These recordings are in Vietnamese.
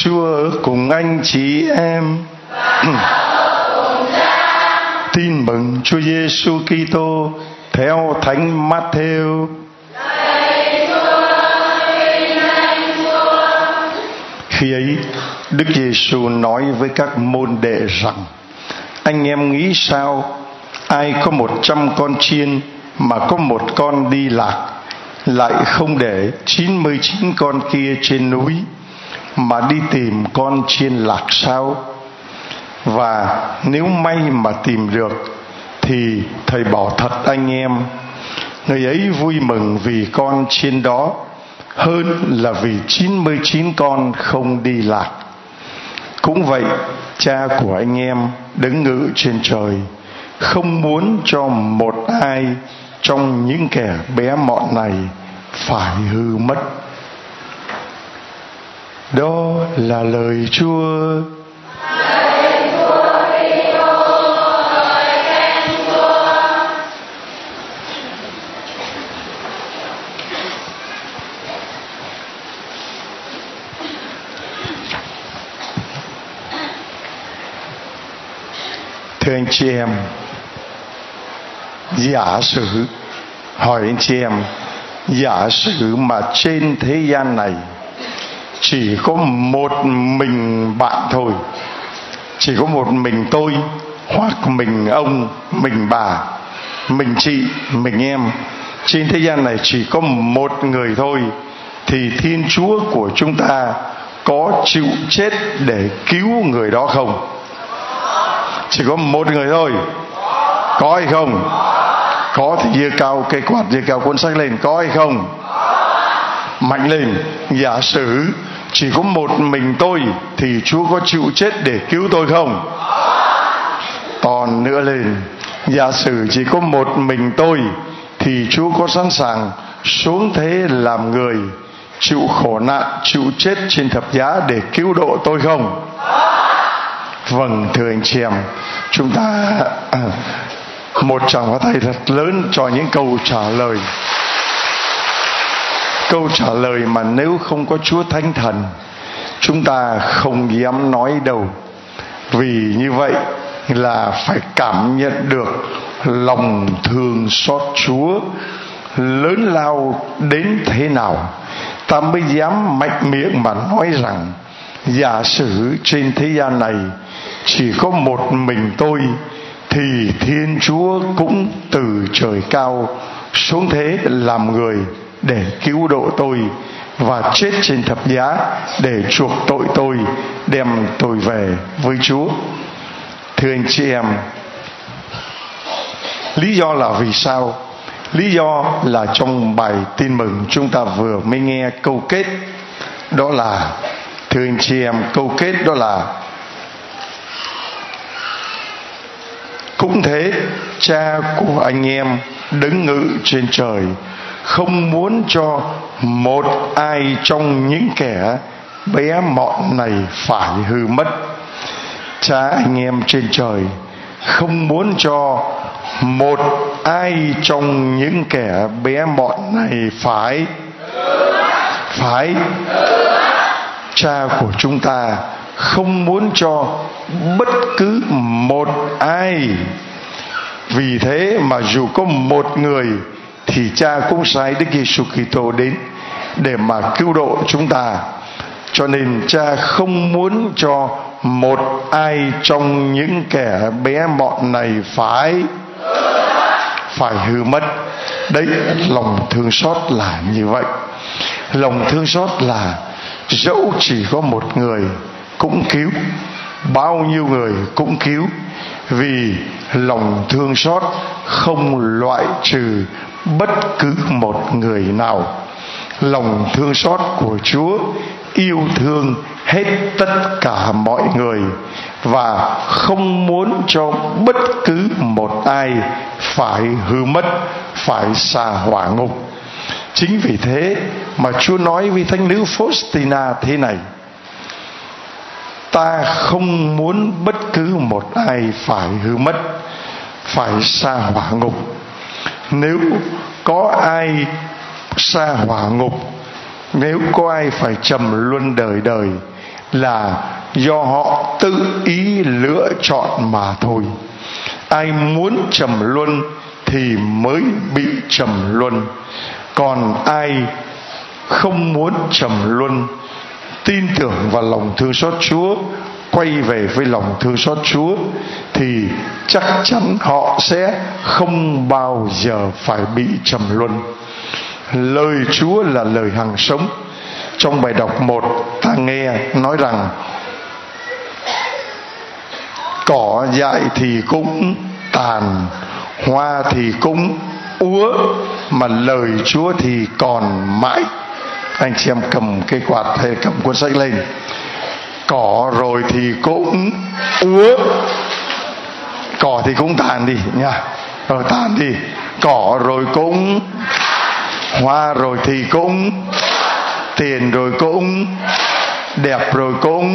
Chúa cùng anh chị em. Tin mừng Chúa Giêsu Kitô theo Thánh Matthew. Khi ấy, Đức Giêsu nói với các môn đệ rằng: anh em nghĩ sao? Ai có 100 con chiên mà có một con đi lạc, lại không để 99 con kia trên núi mà đi tìm con chiên lạc sao? Và nếu may mà tìm được thì thầy bảo thật anh em, người ấy vui mừng vì con chiên đó hơn là vì 99 con không đi lạc. Cũng vậy, Cha của anh em đứng ngự trên trời không muốn cho một ai trong những kẻ bé mọn này phải hư mất. Đó là lời Chúa. Thưa anh chị em, giả sử, hỏi anh chị em, giả sử mà trên thế gian này chỉ có một mình bạn thôi, chỉ có một mình tôi, hoặc mình ông, mình bà, mình chị, mình em, trên thế gian này chỉ có một người thôi, thì Thiên Chúa của chúng ta có chịu chết để cứu người đó không? Chỉ có một người thôi, có hay không? Có thì giơ cao cây quạt, giơ cao cuốn sách lên, có hay không? Mạnh lên. Giả sử chỉ có một mình tôi thì Chúa có chịu chết để cứu tôi không? Còn nữa lên. Giả sử chỉ có một mình tôi thì Chúa có sẵn sàng xuống thế làm người, chịu khổ nạn, chịu chết trên thập giá để cứu độ tôi không? Vâng, thưa anh chị em, chúng ta một tràng pháo tay thật lớn cho những câu trả lời. Câu trả lời mà nếu không có Chúa Thánh Thần, chúng ta không dám nói đâu. Vì như vậy là phải cảm nhận được lòng thương xót Chúa lớn lao đến thế nào, ta mới dám mạnh miệng mà nói rằng giả sử trên thế gian này chỉ có một mình tôi thì Thiên Chúa cũng từ trời cao xuống thế làm người để cứu độ tôi và chết trên thập giá để chuộc tội tôi, đem tôi về với Chúa. Thưa anh chị em, lý do là vì sao? Lý do là trong bài tin mừng chúng ta vừa mới nghe câu kết. Đó là, thưa anh chị em, câu kết đó là: cũng thế, Cha của anh em đứng ngự trên trời không muốn cho một ai trong những kẻ bé mọn này phải hư mất. Cha anh em trên trời không muốn cho một ai trong những kẻ bé mọn này phải Cha của chúng ta không muốn cho bất cứ một ai. Vì thế mà dù có một người thì Cha cũng sai Đức Giêsu Kitô đến để mà cứu độ chúng ta. Cho nên Cha không muốn cho một ai trong những kẻ bé mọn này phải hư mất. Đấy, lòng thương xót là như vậy. Lòng thương xót là dẫu chỉ có một người cũng cứu, bao nhiêu người cũng cứu. Vì lòng thương xót không loại trừ bất cứ một người nào. Lòng thương xót của Chúa yêu thương hết tất cả mọi người và không muốn cho bất cứ một ai phải hư mất, phải xa hỏa ngục. Chính vì thế mà Chúa nói với thánh nữ Faustina thế này: ta không muốn bất cứ một ai phải hư mất, phải xa hỏa ngục. Nếu có ai xa hỏa ngục, nếu có ai phải trầm luân đời đời, là do họ tự ý lựa chọn mà thôi. Ai muốn trầm luân thì mới bị trầm luân, còn ai không muốn trầm luân, tin tưởng vào lòng thương xót Chúa, quay về với lòng thương xót Chúa, thì chắc chắn họ sẽ không bao giờ phải bị trầm luân. Lời Chúa là lời hằng sống. Trong bài đọc 1 ta nghe nói rằng cỏ dại thì cũng tàn, hoa thì cũng úa, mà lời Chúa thì còn mãi. Anh chị em cầm cây quạt hay cầm cuốn sách lên. Cỏ rồi thì cũng úa, cỏ thì cũng tàn đi nha, tàn đi. Cỏ rồi cũng, hoa rồi thì cũng, tiền rồi cũng, đẹp rồi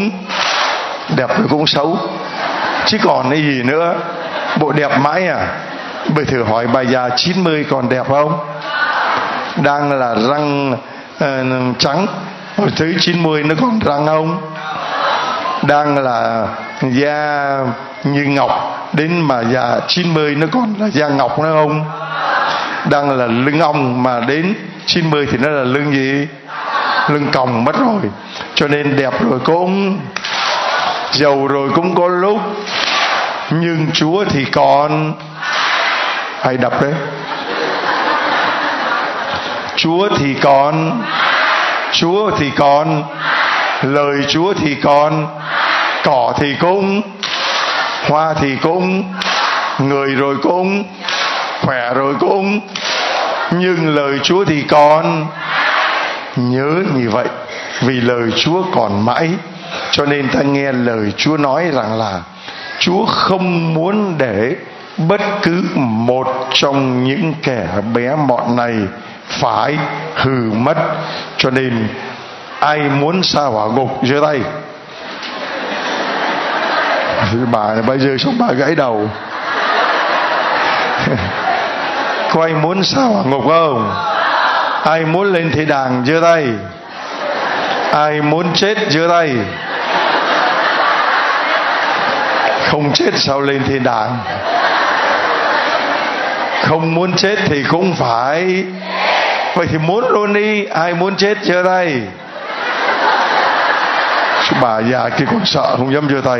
cũng xấu, chứ còn cái gì nữa. Bộ đẹp mãi à? Bây thử hỏi bà già 90 còn đẹp không? Đang là răng trắng, rồi tới 90 nó còn răng không? Đang là da như ngọc, đến mà già 90 nó còn là da ngọc nữa không? Đang là lưng ong, mà đến 90 thì nó là lưng gì? Lưng còng mất rồi. Cho nên đẹp rồi cũng, giàu rồi cũng có lúc, nhưng Chúa thì còn. Hãy đọc đấy. Chúa thì còn, Chúa thì còn, lời Chúa thì còn. Cỏ thì cũng, hoa thì cũng, người rồi cũng, khỏe rồi cũng, nhưng lời Chúa thì còn. Nhớ như vậy, vì lời Chúa còn mãi, cho nên ta nghe lời Chúa nói rằng là Chúa không muốn để bất cứ một trong những kẻ bé mọn này phải hư mất. Cho nên ai muốn sa hỏa ngục giơ tay. Bà bây giờ xong bà gãy đầu. Có ai muốn sa hỏa ngục không? Ai muốn lên thiên đàng giơ tay. Ai muốn chết giơ tay. Không chết sao lên thiên đàng? Không muốn chết thì cũng phải. Vậy thì muốn luôn đi. Ai muốn chết giơ tay. Bà già kia còn sợ không dám giơ tay.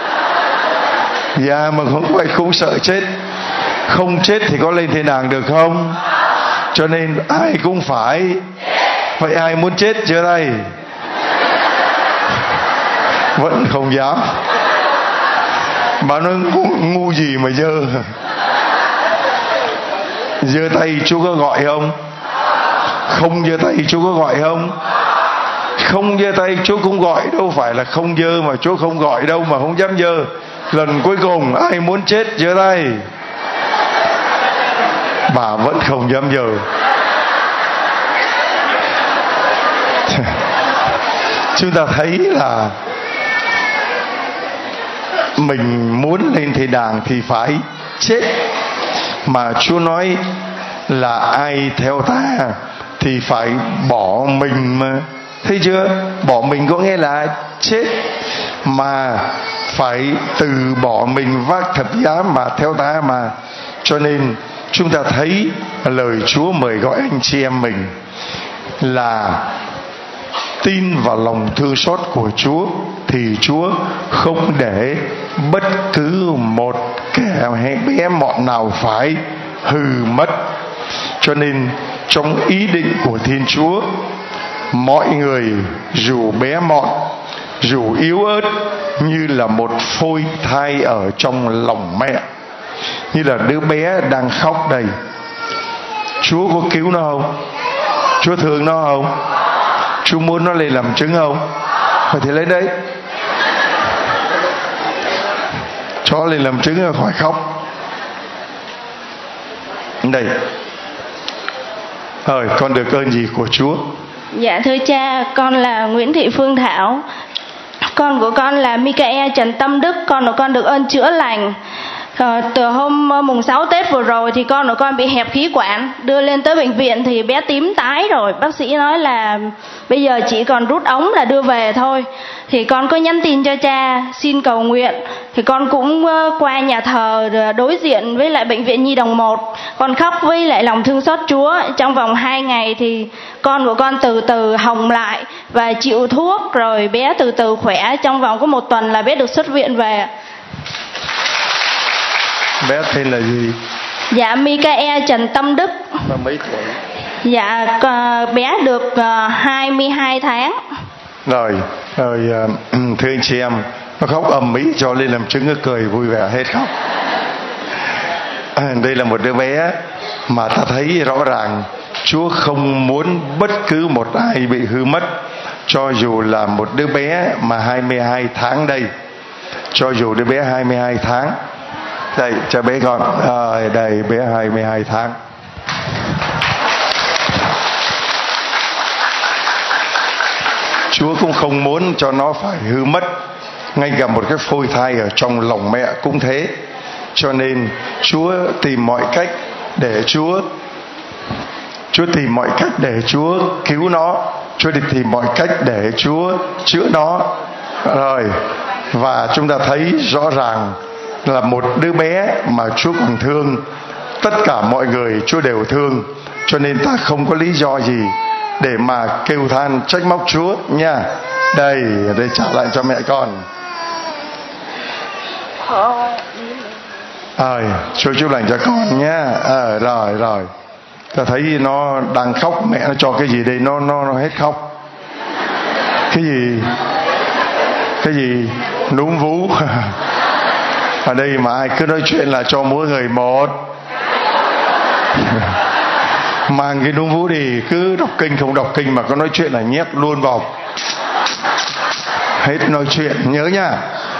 Già mà không phải cũng sợ chết. Không chết thì có lên thiên đàng được không? Cho nên ai cũng phải. Vậy ai muốn chết giơ tay. Vẫn không dám. Bà nói ngu gì mà giơ. Giơ tay Chúa có gọi không? Không giơ tay Chúa có gọi không? Không giơ tay Chúa cũng gọi. Đâu phải là không giơ mà Chúa không gọi đâu mà không dám giơ. Lần cuối cùng ai muốn chết giơ tay. Bà vẫn không dám giơ. Chúng ta thấy là mình muốn lên thiên đàng thì phải chết. Mà Chúa nói là ai theo ta thì phải bỏ mình mà. Thấy chưa? Bỏ mình có nghĩa là chết, mà phải từ bỏ mình vác thập giá mà theo ta mà. Cho nên chúng ta thấy lời Chúa mời gọi anh chị em mình là tin vào lòng thương xót của Chúa, thì Chúa không để bất cứ một kẻ hay bé mọn nào phải hư mất. Cho nên trong ý định của Thiên Chúa, mọi người dù bé mọn, dù yếu ớt, như là một phôi thai ở trong lòng mẹ, như là đứa bé đang khóc đây, Chúa có cứu nó không? Chúa thương nó không? Chúa muốn nó lên làm chứng không? Vậy thì lấy đấy, cho lên làm chứng rồi khỏi khóc. Đây, con được ơn gì của Chúa? Dạ thưa cha, con là Nguyễn Thị Phương Thảo. Con của con là Michael Trần Tâm Đức. Con của con được ơn chữa lành. Từ hôm mùng 6 Tết vừa rồi thì con của con bị hẹp khí quản, đưa lên tới bệnh viện thì bé tím tái rồi, bác sĩ nói là bây giờ chỉ còn rút ống là đưa về thôi. Thì con có nhắn tin cho cha xin cầu nguyện, thì con cũng qua nhà thờ đối diện với lại bệnh viện Nhi Đồng 1, con khóc với lại lòng thương xót Chúa. Trong vòng 2 ngày thì con của con từ từ hồng lại và chịu thuốc, rồi bé từ từ khỏe. Trong vòng có 1 tuần là bé được xuất viện về. Bé tên là gì? Dạ Michael Trần Tâm Đức. Và mấy tuổi? Dạ bé được 22 tháng. Rồi thưa anh chị em, nó khóc ầm ĩ cho lên làm chứng, nó cười vui vẻ hết khóc. Đây là một đứa bé mà ta thấy rõ ràng Chúa không muốn bất cứ một ai bị hư mất, cho dù là một đứa bé mà 22 tháng đây, cho dù đứa bé 22 tháng. Đây cho bé con, đây bé 22 tháng. Chúa cũng không muốn cho nó phải hư mất. Ngay cả một cái phôi thai ở trong lòng mẹ cũng thế. Cho nên Chúa tìm mọi cách để Chúa tìm mọi cách để Chúa cứu nó. Chúa đi tìm mọi cách để Chúa chữa nó. Rồi, và chúng ta thấy rõ ràng là một đứa bé mà Chúa còn thương. Tất cả mọi người Chúa đều thương. Cho nên ta không có lý do gì để mà kêu than trách móc Chúa nha. Đây trả lại cho mẹ con. Chúa chúc lành cho con nha. Rồi ta thấy nó đang khóc, mẹ nó cho cái gì đây, nó hết khóc. Cái gì núm vú. Ở đây mà ai cứ nói chuyện là cho mỗi người một. Mang cái núm vú đi, cứ đọc kinh không đọc kinh mà có nói chuyện là nhét luôn vào. Hết nói chuyện, nhớ nha.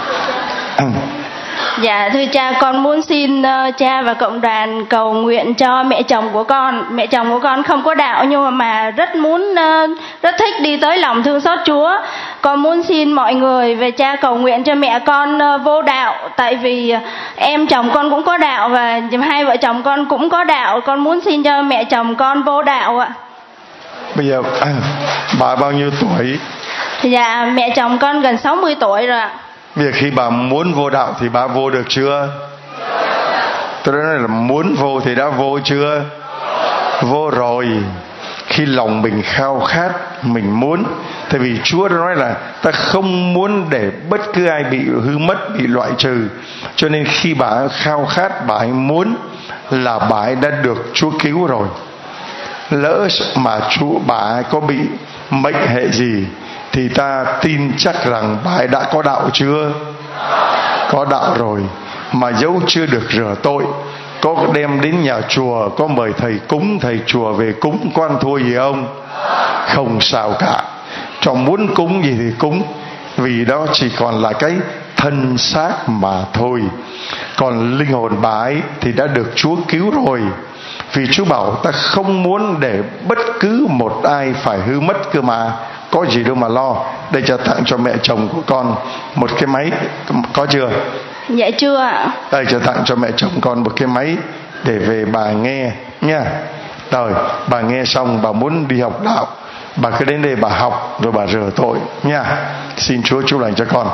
Dạ thưa cha, con muốn xin cha và cộng đoàn cầu nguyện cho mẹ chồng của con. Mẹ chồng của con không có đạo nhưng mà rất thích đi tới lòng thương xót Chúa. Con muốn xin mọi người về cha cầu nguyện cho mẹ con vô đạo. Tại vì em chồng con cũng có đạo và hai vợ chồng con cũng có đạo. Con muốn xin cho mẹ chồng con vô đạo ạ. Bây giờ bà bao nhiêu tuổi? Dạ mẹ chồng con gần 60 tuổi rồi ạ. Việc khi bà muốn vô đạo thì bà vô được chưa? Tôi nói là muốn vô thì đã vô chưa? Vô rồi. Khi lòng mình khao khát, mình muốn. Tại vì Chúa đã nói là ta không muốn để bất cứ ai bị hư mất, bị loại trừ. Cho nên khi bà khao khát, bà ấy muốn là bà ấy đã được Chúa cứu rồi. Lỡ mà bà ấy có bị mệnh hệ gì thì ta tin chắc rằng bà ấy đã có đạo chưa? Có đạo rồi. Mà dẫu chưa được rửa tội, có đem đến nhà chùa, có mời thầy cúng, thầy chùa về cúng, có ăn thua gì không? Không sao cả. Cho muốn cúng gì thì cúng, vì đó chỉ còn là cái thân xác mà thôi. Còn linh hồn bà ấy thì đã được Chúa cứu rồi. Vì Chúa bảo ta không muốn để bất cứ một ai phải hư mất cơ mà. Có gì đâu mà lo. Đây cho tặng cho mẹ chồng của con một cái máy. Có chưa? Dạ chưa ạ. Đây cho tặng cho mẹ chồng con một cái máy để về bà nghe nha. Rồi bà nghe xong bà muốn đi học đạo, bà cứ đến đây bà học rồi bà rửa tội nha. Xin Chúa chúc lành cho con.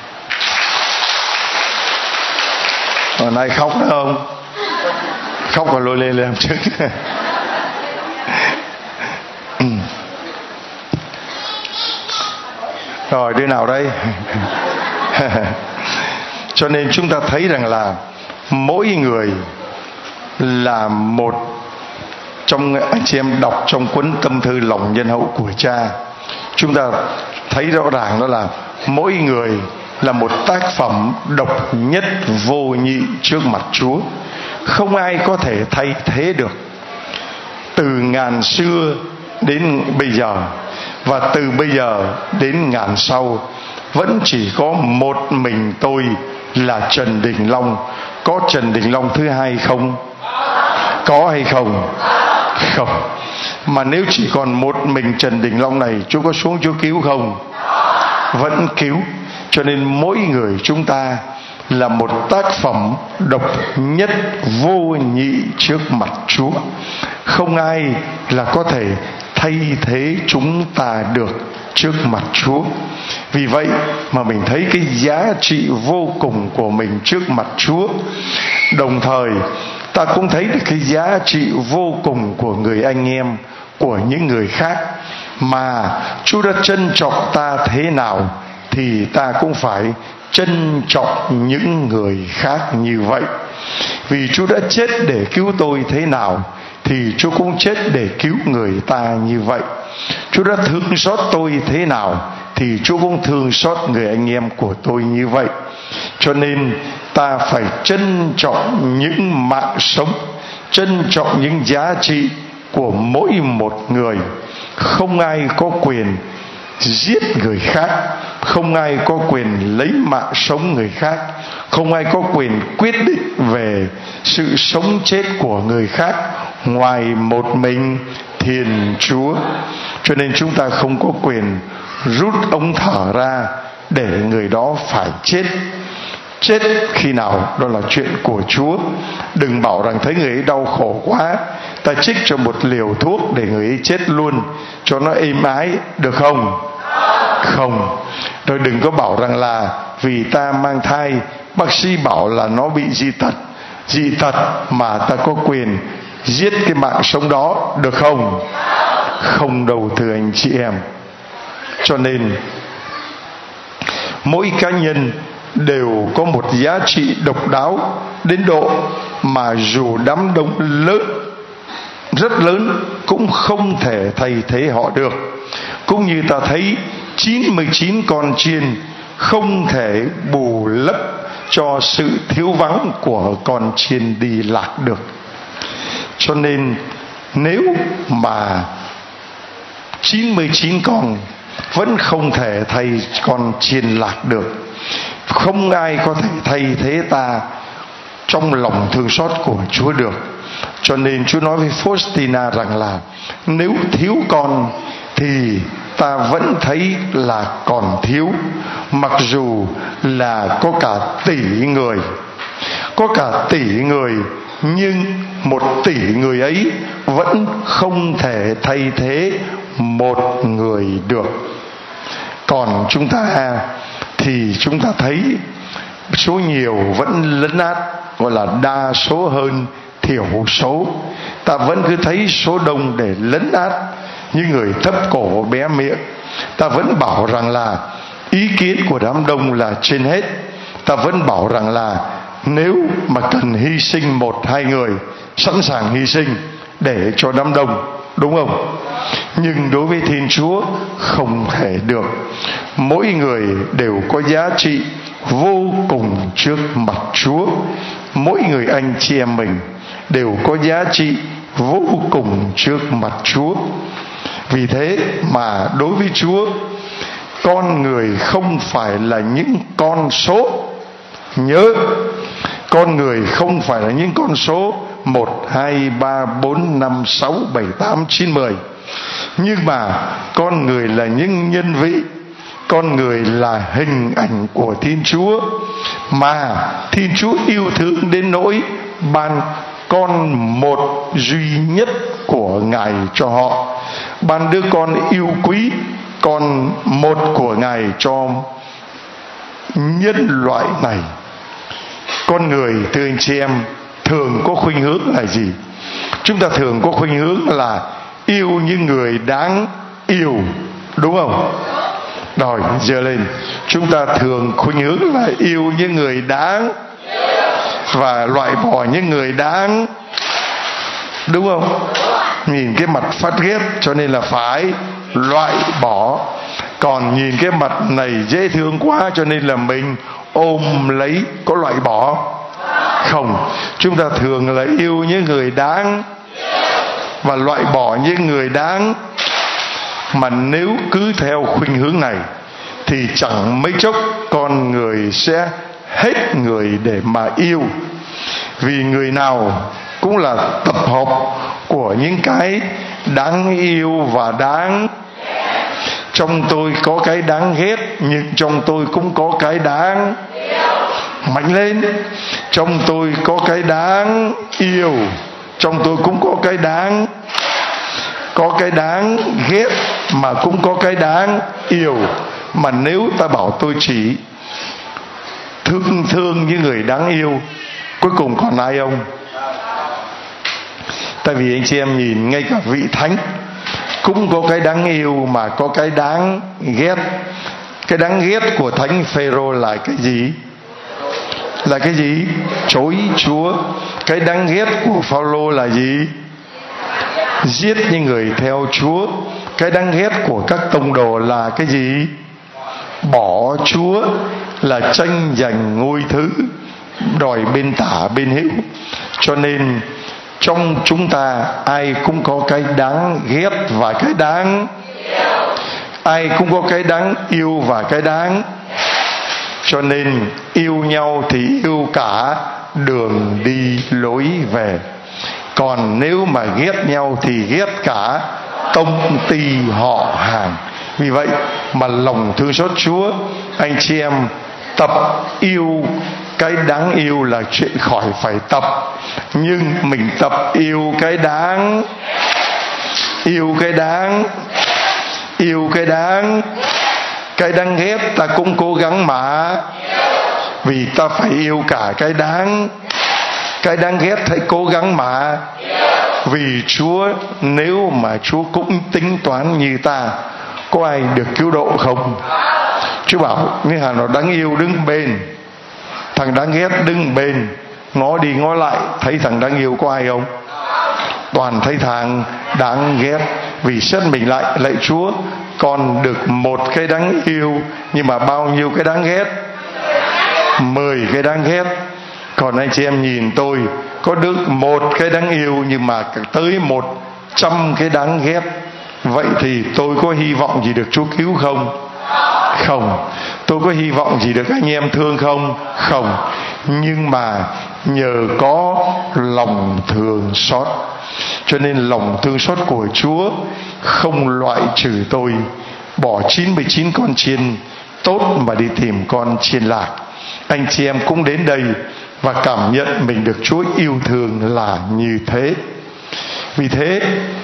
Hôm nay khóc nữa không? Khóc còn lôi lên làm chứng. Rồi đứa nào đây? Cho nên chúng ta thấy rằng là mỗi người là một. Trong anh chị em đọc trong cuốn tâm thư lòng nhân hậu của cha, chúng ta thấy rõ ràng đó là mỗi người là một tác phẩm độc nhất vô nhị trước mặt Chúa. Không ai có thể thay thế được. Từ ngàn xưa đến bây giờ, và từ bây giờ đến ngàn sau, vẫn chỉ có một mình tôi là Trần Đình Long. Có Trần Đình Long thứ hai không? Có hay không? Không. Mà nếu chỉ còn một mình Trần Đình Long này, Chúa có xuống Chúa cứu không? Vẫn cứu. Cho nên mỗi người chúng ta là một tác phẩm độc nhất vô nhị trước mặt Chúa. Không ai là có thể thay thế chúng ta được trước mặt Chúa. Vì vậy mà mình thấy cái giá trị vô cùng của mình trước mặt Chúa. Đồng thời ta cũng thấy được cái giá trị vô cùng của người anh em, của những người khác. Mà Chúa đã trân trọng ta thế nào thì ta cũng phải trân trọng những người khác như vậy. Vì Chúa đã chết để cứu tôi thế nào thì Chúa cũng chết để cứu người ta như vậy. Chúa đã thương xót tôi thế nào thì Chúa cũng thương xót người anh em của tôi như vậy. Cho nên ta phải trân trọng những mạng sống, trân trọng những giá trị của mỗi một người. Không ai có quyền giết người khác, không ai có quyền lấy mạng sống người khác, không ai có quyền quyết định về sự sống chết của người khác ngoài một mình Thiên Chúa. Cho nên chúng ta không có quyền rút ống thở ra để người đó phải chết. Chết khi nào đó là chuyện của Chúa. Đừng bảo rằng thấy người ấy đau khổ quá, ta trích cho một liều thuốc để người ấy chết luôn cho nó êm ái, được không? Không. Rồi đừng có bảo rằng là vì ta mang thai, bác sĩ bảo là nó bị dị tật mà ta có quyền giết cái mạng sống đó, được không? Không đâu thưa anh chị em. Cho nên mỗi cá nhân đều có một giá trị độc đáo đến độ mà dù đám đông lớn, rất lớn, cũng không thể thay thế họ được. Cũng như ta thấy 99 con chiên không thể bù lấp cho sự thiếu vắng của con chiên đi lạc được. Cho nên nếu mà 99 con vẫn không thể thay con chiên lạc được, không ai có thể thay thế ta trong lòng thương xót của Chúa được. Cho nên Chúa nói với Faustina rằng là nếu thiếu con thì ta vẫn thấy là còn thiếu, mặc dù là có cả tỷ người. Có cả tỷ người, nhưng 1 tỷ người ấy vẫn không thể thay thế một người được. Còn chúng ta thì chúng ta thấy số nhiều vẫn lấn át, gọi là đa số hơn thiểu số. Ta vẫn cứ thấy số đông để lấn át những người thấp cổ bé miệng. Ta vẫn bảo rằng là ý kiến của đám đông là trên hết. Ta vẫn bảo rằng là nếu mà cần hy sinh 1-2 người, sẵn sàng hy sinh để cho đám đông, đúng không? Nhưng đối với Thiên Chúa không thể được. Mỗi người đều có giá trị vô cùng trước mặt Chúa. Mỗi người anh chị em mình đều có giá trị vô cùng trước mặt Chúa. Vì thế mà đối với Chúa, con người không phải là những con số. Nhớ, con người không phải là những con số 1, 2, 3, 4, 5, 6, 7, 8, 9, 10. Nhưng mà con người là những nhân vị. Con người là hình ảnh của Thiên Chúa, mà Thiên Chúa yêu thương đến nỗi ban con một duy nhất của Ngài cho họ. Ban đứa con yêu quý, con một của Ngài cho nhân loại này. Con người, thưa anh chị em, thường có khuynh hướng là gì? Chúng ta thường có khuynh hướng là yêu những người đáng yêu, đúng không? Rồi, giơ lên. Chúng ta thường khuynh hướng là yêu những người đáng và loại bỏ những người đáng, đúng không? Nhìn cái mặt phát ghét cho nên là phải loại bỏ. Còn nhìn cái mặt này dễ thương quá cho nên là mình ôm lấy. Có loại bỏ không? Chúng ta thường là yêu những người đáng và loại bỏ những người đáng. Mà nếu cứ theo khuynh hướng này thì chẳng mấy chốc con người sẽ hết người để mà yêu. Vì người nào cũng là tập hợp của những cái đáng yêu và đáng. Trong tôi có cái đáng ghét, nhưng trong tôi cũng có cái đáng. mạnh lên. Trong tôi có cái đáng yêu, trong tôi cũng có cái đáng ghét, mà cũng có cái đáng yêu. Mà nếu ta bảo tôi chỉ thương như người đáng yêu, cuối cùng còn ai ông? Tại vì anh chị em nhìn, ngay cả vị thánh cũng có cái đáng yêu mà có cái đáng ghét. Cái đáng ghét của thánh Phêrô là cái gì? Là cái gì? Chối Chúa. Cái đáng ghét của Phao-lô là gì? Giết những người theo Chúa. Cái đáng ghét của các tông đồ là cái gì? Bỏ Chúa, là tranh giành ngôi thứ, đòi bên tả bên hữu. Cho nên trong chúng ta ai cũng có cái đáng ghét và cái đáng yêu. Ai cũng có cái đáng yêu và cái đáng. Cho nên yêu nhau thì yêu cả đường đi lối về. Còn nếu mà ghét nhau thì ghét cả công ty họ hàng. Vì vậy mà lòng thương xót Chúa, anh chị em tập yêu cái đáng yêu là chuyện khỏi phải tập. Nhưng mình tập yêu cái đáng, yêu cái đáng, yêu cái đáng. Cái đáng ghét ta cũng cố gắng mà, vì ta phải yêu cả cái đáng. Cái đáng ghét hãy cố gắng mà, vì Chúa, nếu mà Chúa cũng tính toán như ta, có ai được cứu độ không? Chúa bảo như thằng nào đáng yêu đứng bên, thằng đáng ghét đứng bên, ngó đi ngó lại thấy thằng đáng yêu có ai không? Toàn thấy thằng đáng ghét. Vì xét mình lại, lạy Chúa, con được một cái đáng yêu, nhưng mà bao nhiêu cái đáng ghét? 10 cái đáng ghét. Còn anh chị em nhìn tôi, có được một cái đáng yêu nhưng mà tới 100 cái đáng ghét. Vậy thì tôi có hy vọng gì được Chúa cứu không? Không. Tôi có hy vọng gì được anh em thương không? Không. Nhưng mà nhờ có lòng thương xót, cho nên lòng thương xót của Chúa không loại trừ tôi, bỏ 99 con chiên tốt mà đi tìm con chiên lạc. Anh chị em cũng đến đây và cảm nhận mình được Chúa yêu thương là như thế. Vì thế,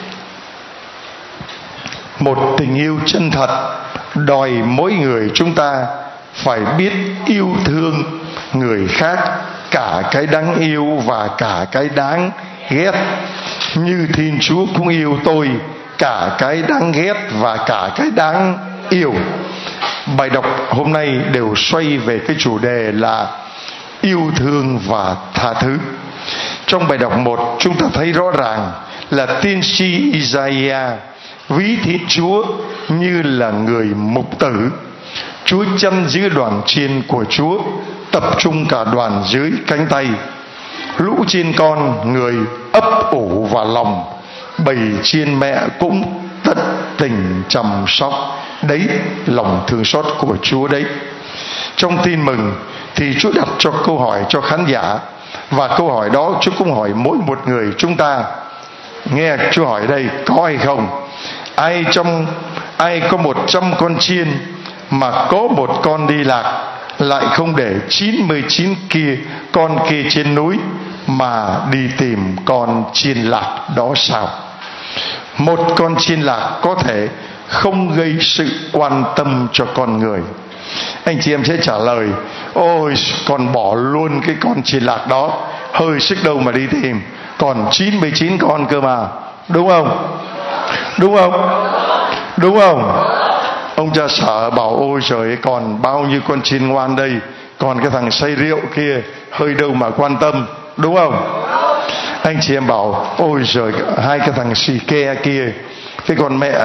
một tình yêu chân thật đòi mỗi người chúng ta phải biết yêu thương người khác, cả cái đáng yêu và cả cái đáng ghét. Như Thiên Chúa cũng yêu tôi, cả cái đáng ghét và cả cái đáng yêu. Bài đọc hôm nay đều xoay về cái chủ đề là yêu thương và tha thứ. Trong bài đọc 1, chúng ta thấy rõ ràng là tiên tri Isaiah ví Thiên Chúa như là người mục tử. Chúa chăn giữ đoàn chiên của Chúa, tập trung cả đoàn dưới cánh tay. Lũ chiên con người ấp ủ vào lòng, bầy chiên mẹ cũng tận tình chăm sóc. Đấy, lòng thương xót của Chúa đấy. Trong tin mừng thì Chúa đặt cho câu hỏi cho khán giả, và câu hỏi đó Chúa cũng hỏi mỗi một người chúng ta. Nghe Chúa hỏi đây, có hay không? Ai có 100 con chiên mà có một con đi lạc, lại không để 99 con kia trên núi mà đi tìm con chiên lạc đó sao? Một con chiên lạc có thể không gây sự quan tâm cho con người. Anh chị em sẽ trả lời: ôi, con bỏ luôn cái con chiên lạc đó, hơi sức đâu mà đi tìm, còn 99 con cơ mà. Đúng không? Đúng không? Đúng không? Ông cha Sở bảo: ôi trời, còn bao nhiêu con chiên ngoan đây, còn cái thằng say rượu kia hơi đâu mà quan tâm. Đúng không? Anh chị em bảo: ôi trời, hai cái thằng xì ke kia, cái con mẹ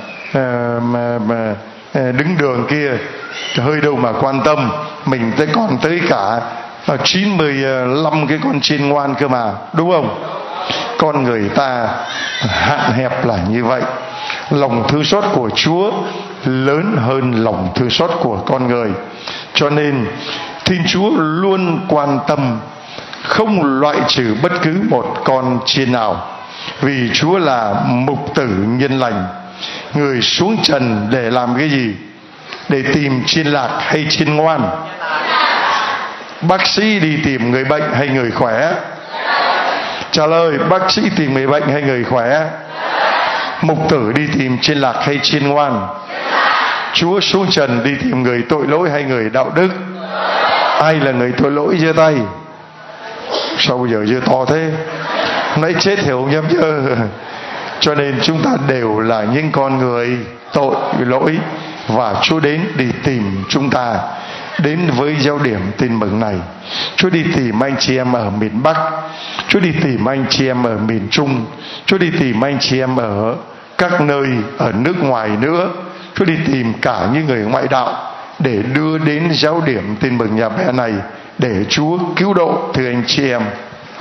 đứng đường kia hơi đâu mà quan tâm, mình tới còn tới cả 95 cái con chiên ngoan cơ mà. Đúng không? Con người ta hạn hẹp là như vậy. Lòng thương xót của Chúa lớn hơn lòng thương xót của con người. Cho nên Thiên Chúa luôn quan tâm, không loại trừ bất cứ một con chiên nào. Vì Chúa là mục tử nhân lành. Người xuống trần để làm cái gì? Để tìm chiên lạc hay chiên ngoan? Bác sĩ đi tìm người bệnh hay người khỏe? Trả lời, bác sĩ tìm người bệnh hay người khỏe? Mục tử đi tìm chiên lạc hay chiên ngoan? Chúa xuống trần đi tìm người tội lỗi hay người đạo đức? Ai là người tội lỗi giơ tay? Sao bây giờ giơ to thế? Nãy chết thì không dám giơ. Cho nên chúng ta đều là những con người tội lỗi, và Chúa đến đi tìm chúng ta. Đến với giáo điểm tin mừng này, Chúa đi tìm anh chị em ở miền Bắc, Chúa đi tìm anh chị em ở miền Trung, Chúa đi tìm anh chị em ở các nơi ở nước ngoài nữa. Chúa đi tìm cả những người ngoại đạo để đưa đến giáo điểm tin mừng nhà bè này để Chúa cứu độ, thưa anh chị em.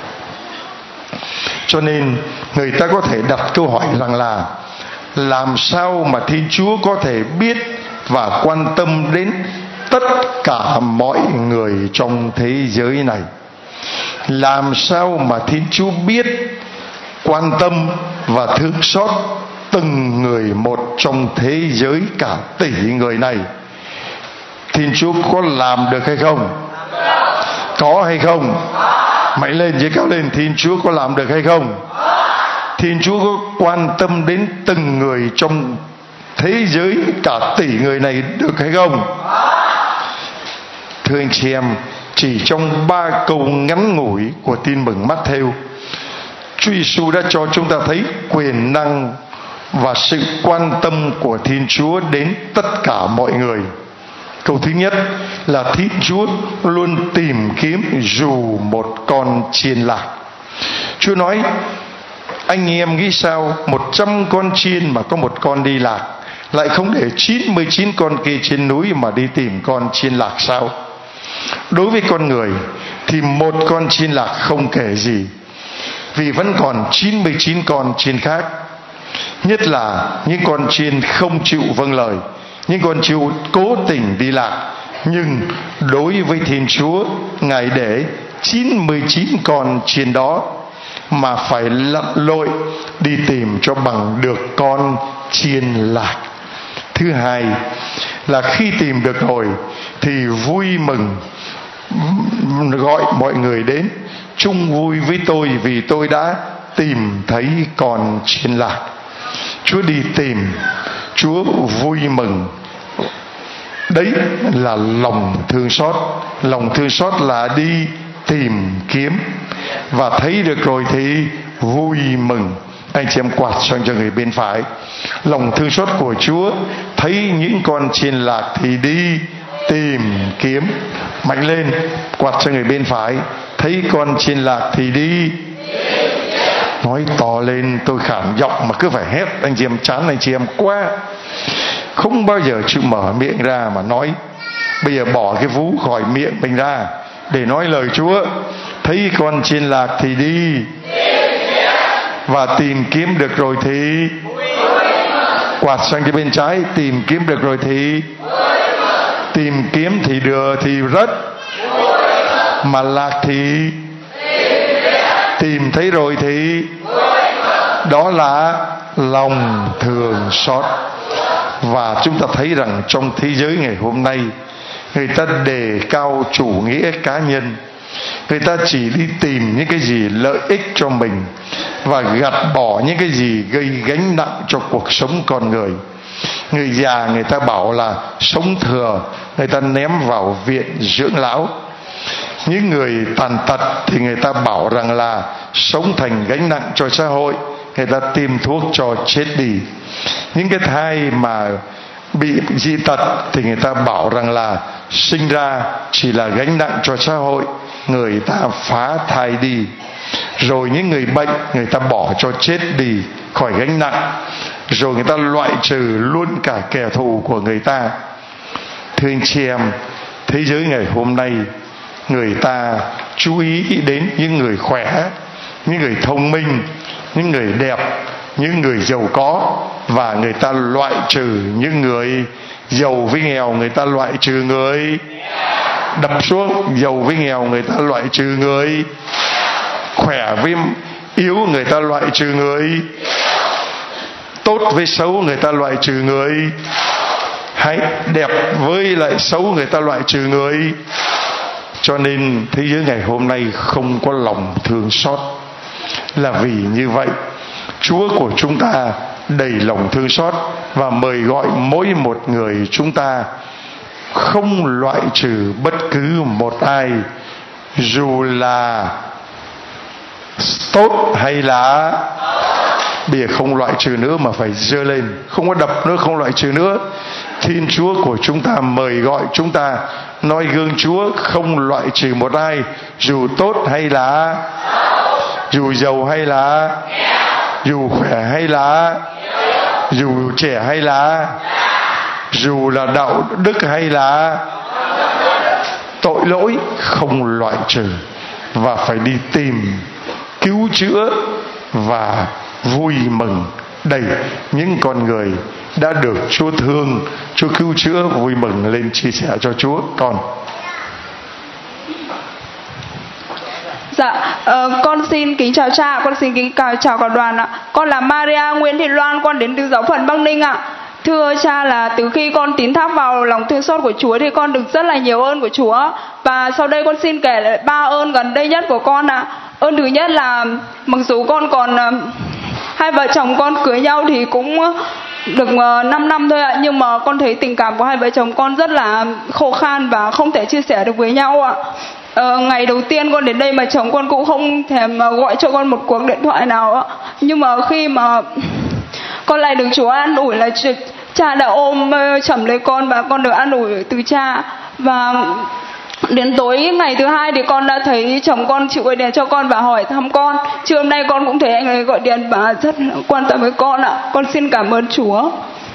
Cho nên người ta có thể đặt câu hỏi rằng là làm sao mà Thiên Chúa có thể biết và quan tâm đến tất cả mọi người trong thế giới này? Làm sao mà Thiên Chúa biết, quan tâm và thương xót từng người một trong thế giới cả tỷ người này? Thiên Chúa có làm được hay không? Có hay không? Mạnh lên, giơ cao lên. Thiên Chúa có làm được hay không? Thiên Chúa có quan tâm đến từng người trong thế giới cả tỷ người này được hay không? Thưa anh chị em, chỉ trong 3 câu ngắn ngủi của tin mừng Mát-thêu, Chúa Giêsu đã cho chúng ta thấy quyền năng và sự quan tâm của Thiên Chúa đến tất cả mọi người. Câu thứ nhất là Thiên Chúa luôn tìm kiếm dù một con chiên lạc. Chúa nói, anh em nghĩ sao 100 con chiên mà có một con đi lạc, lại không để 99 con kia trên núi mà đi tìm con chiên lạc sao? Đối với con người thì một con chiên lạc không kể gì, vì vẫn còn 99 con chiên khác. Nhất là những con chiên không chịu vâng lời, những con chịu cố tình đi lạc. Nhưng đối với Thiên Chúa, Ngài để 99 con chiên đó mà phải lặn lội đi tìm cho bằng được con chiên lạc. Thứ hai là khi tìm được rồi thì vui mừng gọi mọi người đến chung vui với tôi vì tôi đã tìm thấy con chiên lạc. Chúa đi tìm, Chúa vui mừng. Đấy là lòng thương xót. Lòng thương xót là đi tìm kiếm, và thấy được rồi thì vui mừng. Anh chị em quạt sang cho người bên phải. Lòng thương xót của Chúa, thấy những con chiên lạc thì đi tìm kiếm. Mạnh lên, quạt cho người bên phải. Thấy con chiên lạc thì đi. Nói to lên, tôi khản giọng mà cứ phải hét. Anh chị em chán anh chị em quá, không bao giờ chịu mở miệng ra mà nói. Bây giờ bỏ cái vú khỏi miệng mình ra để nói lời Chúa. Thấy con chiên lạc thì đi, và tìm kiếm được rồi thì quạt sang cái bên trái. Tìm kiếm được rồi thì tìm kiếm thì được thì rất, mà lạc thì tìm thấy rồi thì đó là lòng thương xót. Và chúng ta thấy rằng trong thế giới ngày hôm nay, người ta đề cao chủ nghĩa cá nhân. Người ta chỉ đi tìm những cái gì lợi ích cho mình và gạt bỏ những cái gì gây gánh nặng cho cuộc sống con người. Người già người ta bảo là sống thừa, người ta ném vào viện dưỡng lão. Những người tàn tật thì người ta bảo rằng là sống thành gánh nặng cho xã hội, người ta tiêm thuốc cho chết đi. Những cái thai mà bị dị tật thì người ta bảo rằng là sinh ra chỉ là gánh nặng cho xã hội, người ta phá thai đi. Rồi những người bệnh người ta bỏ cho chết đi khỏi gánh nặng, rồi người ta loại trừ luôn cả kẻ thù của người ta. Thưa anh chị em, thế giới ngày hôm nay người ta chú ý đến những người khỏe, những người thông minh, những người đẹp, những người giàu có, và người ta loại trừ những người giàu với nghèo. Người ta loại trừ người đập xuống. Giàu với nghèo người ta loại trừ người khỏe với yếu, người ta loại trừ người tốt với xấu, người ta loại trừ người hay đẹp với lại xấu, người ta loại trừ người Cho nên thế giới ngày hôm nay không có lòng thương xót. Là vì như vậy, Chúa của chúng ta đầy lòng thương xót và mời gọi mỗi một người chúng ta, không loại trừ bất cứ một ai, dù là tốt hay là bây giờ không loại trừ nữa mà phải giơ lên, không có đập nữa, không loại trừ nữa. Thiên Chúa của chúng ta mời gọi chúng ta noi gương Chúa, không loại trừ một ai, dù tốt hay là, dù giàu hay là, dù khỏe hay là, dù trẻ hay là, dù là đạo đức hay là tội lỗi, không loại trừ, và phải đi tìm cứu chữa và vui mừng đẩy những con người đã được Chúa thương, Chúa cứu chữa, vui mừng lên chia sẻ cho Chúa. Con xin kính chào cha, con xin kính chào cả đoàn ạ. Con là Maria Nguyễn Thị Loan, con đến từ giáo phận Bắc Ninh ạ. Thưa cha, là từ khi con tín thác vào lòng thương xót của Chúa thì con được rất là nhiều ơn của Chúa. Và sau đây con xin kể lại 3 ơn gần đây nhất của con ạ. Ơn thứ nhất là mặc dù con còn hai vợ chồng con cưới nhau thì cũng được 5 năm thôi ạ, nhưng mà con thấy tình cảm của hai vợ chồng con rất là khô khan và không thể chia sẻ được với nhau ạ. Ngày đầu tiên con đến đây mà chồng con cũng không thèm gọi cho con một cuộc điện thoại nào ạ. Nhưng mà khi mà con lại được Chúa an ủi là cha đã ôm chầm lấy con và con được an ủi từ cha. Và đến tối ngày thứ hai thì con đã thấy chồng con chịu gọi điện cho con và hỏi thăm con. Trưa hôm nay con cũng thấy anh ấy gọi điện và rất quan tâm với con ạ. Con xin cảm ơn Chúa.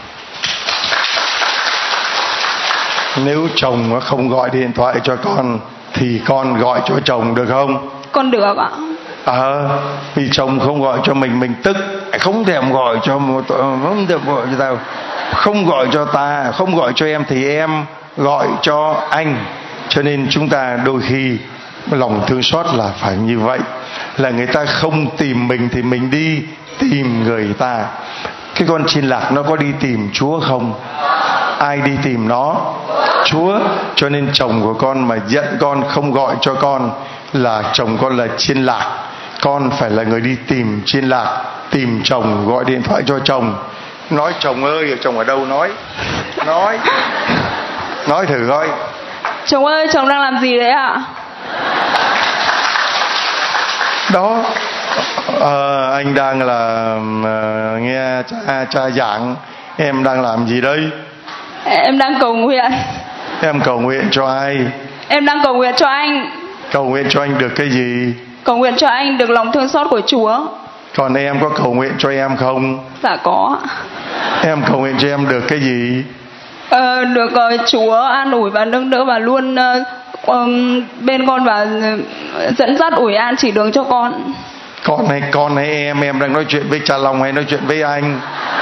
Nếu chồng không gọi điện thoại cho con thì con gọi cho chồng được không? Con được ạ. Vì chồng không gọi cho mình tức, không thèm gọi cho không thèm gọi cho tao, không gọi cho ta, không gọi cho em thì em gọi cho anh. Cho nên chúng ta đôi khi lòng thương xót là phải như vậy, là người ta không tìm mình thì mình đi tìm người ta. Cái con chiên lạc nó có đi tìm Chúa không? Ai đi tìm nó? Chúa. Cho nên chồng của con mà giận con, không gọi cho con, là chồng con là chiên lạc. Con phải là người đi tìm chiên lạc, tìm chồng, gọi điện thoại cho chồng, nói chồng ơi, chồng ở đâu? Nói thử coi. Chồng ơi, chồng đang làm gì đấy ạ? Đó, anh đang là nghe cha giảng. Em đang làm gì đây? Em đang cầu nguyện. Em cầu nguyện cho ai? Em đang cầu nguyện cho anh. Cầu nguyện cho anh được cái gì? Cầu nguyện cho anh được lòng thương xót của Chúa. Còn em có cầu nguyện cho em không? Dạ có. Em cầu nguyện cho em được cái gì? Được Chúa an ủi và nâng đỡ và luôn bên con và dẫn dắt ủi an chỉ đường cho con. Con hay em đang nói chuyện với cha Long hay nói chuyện với anh?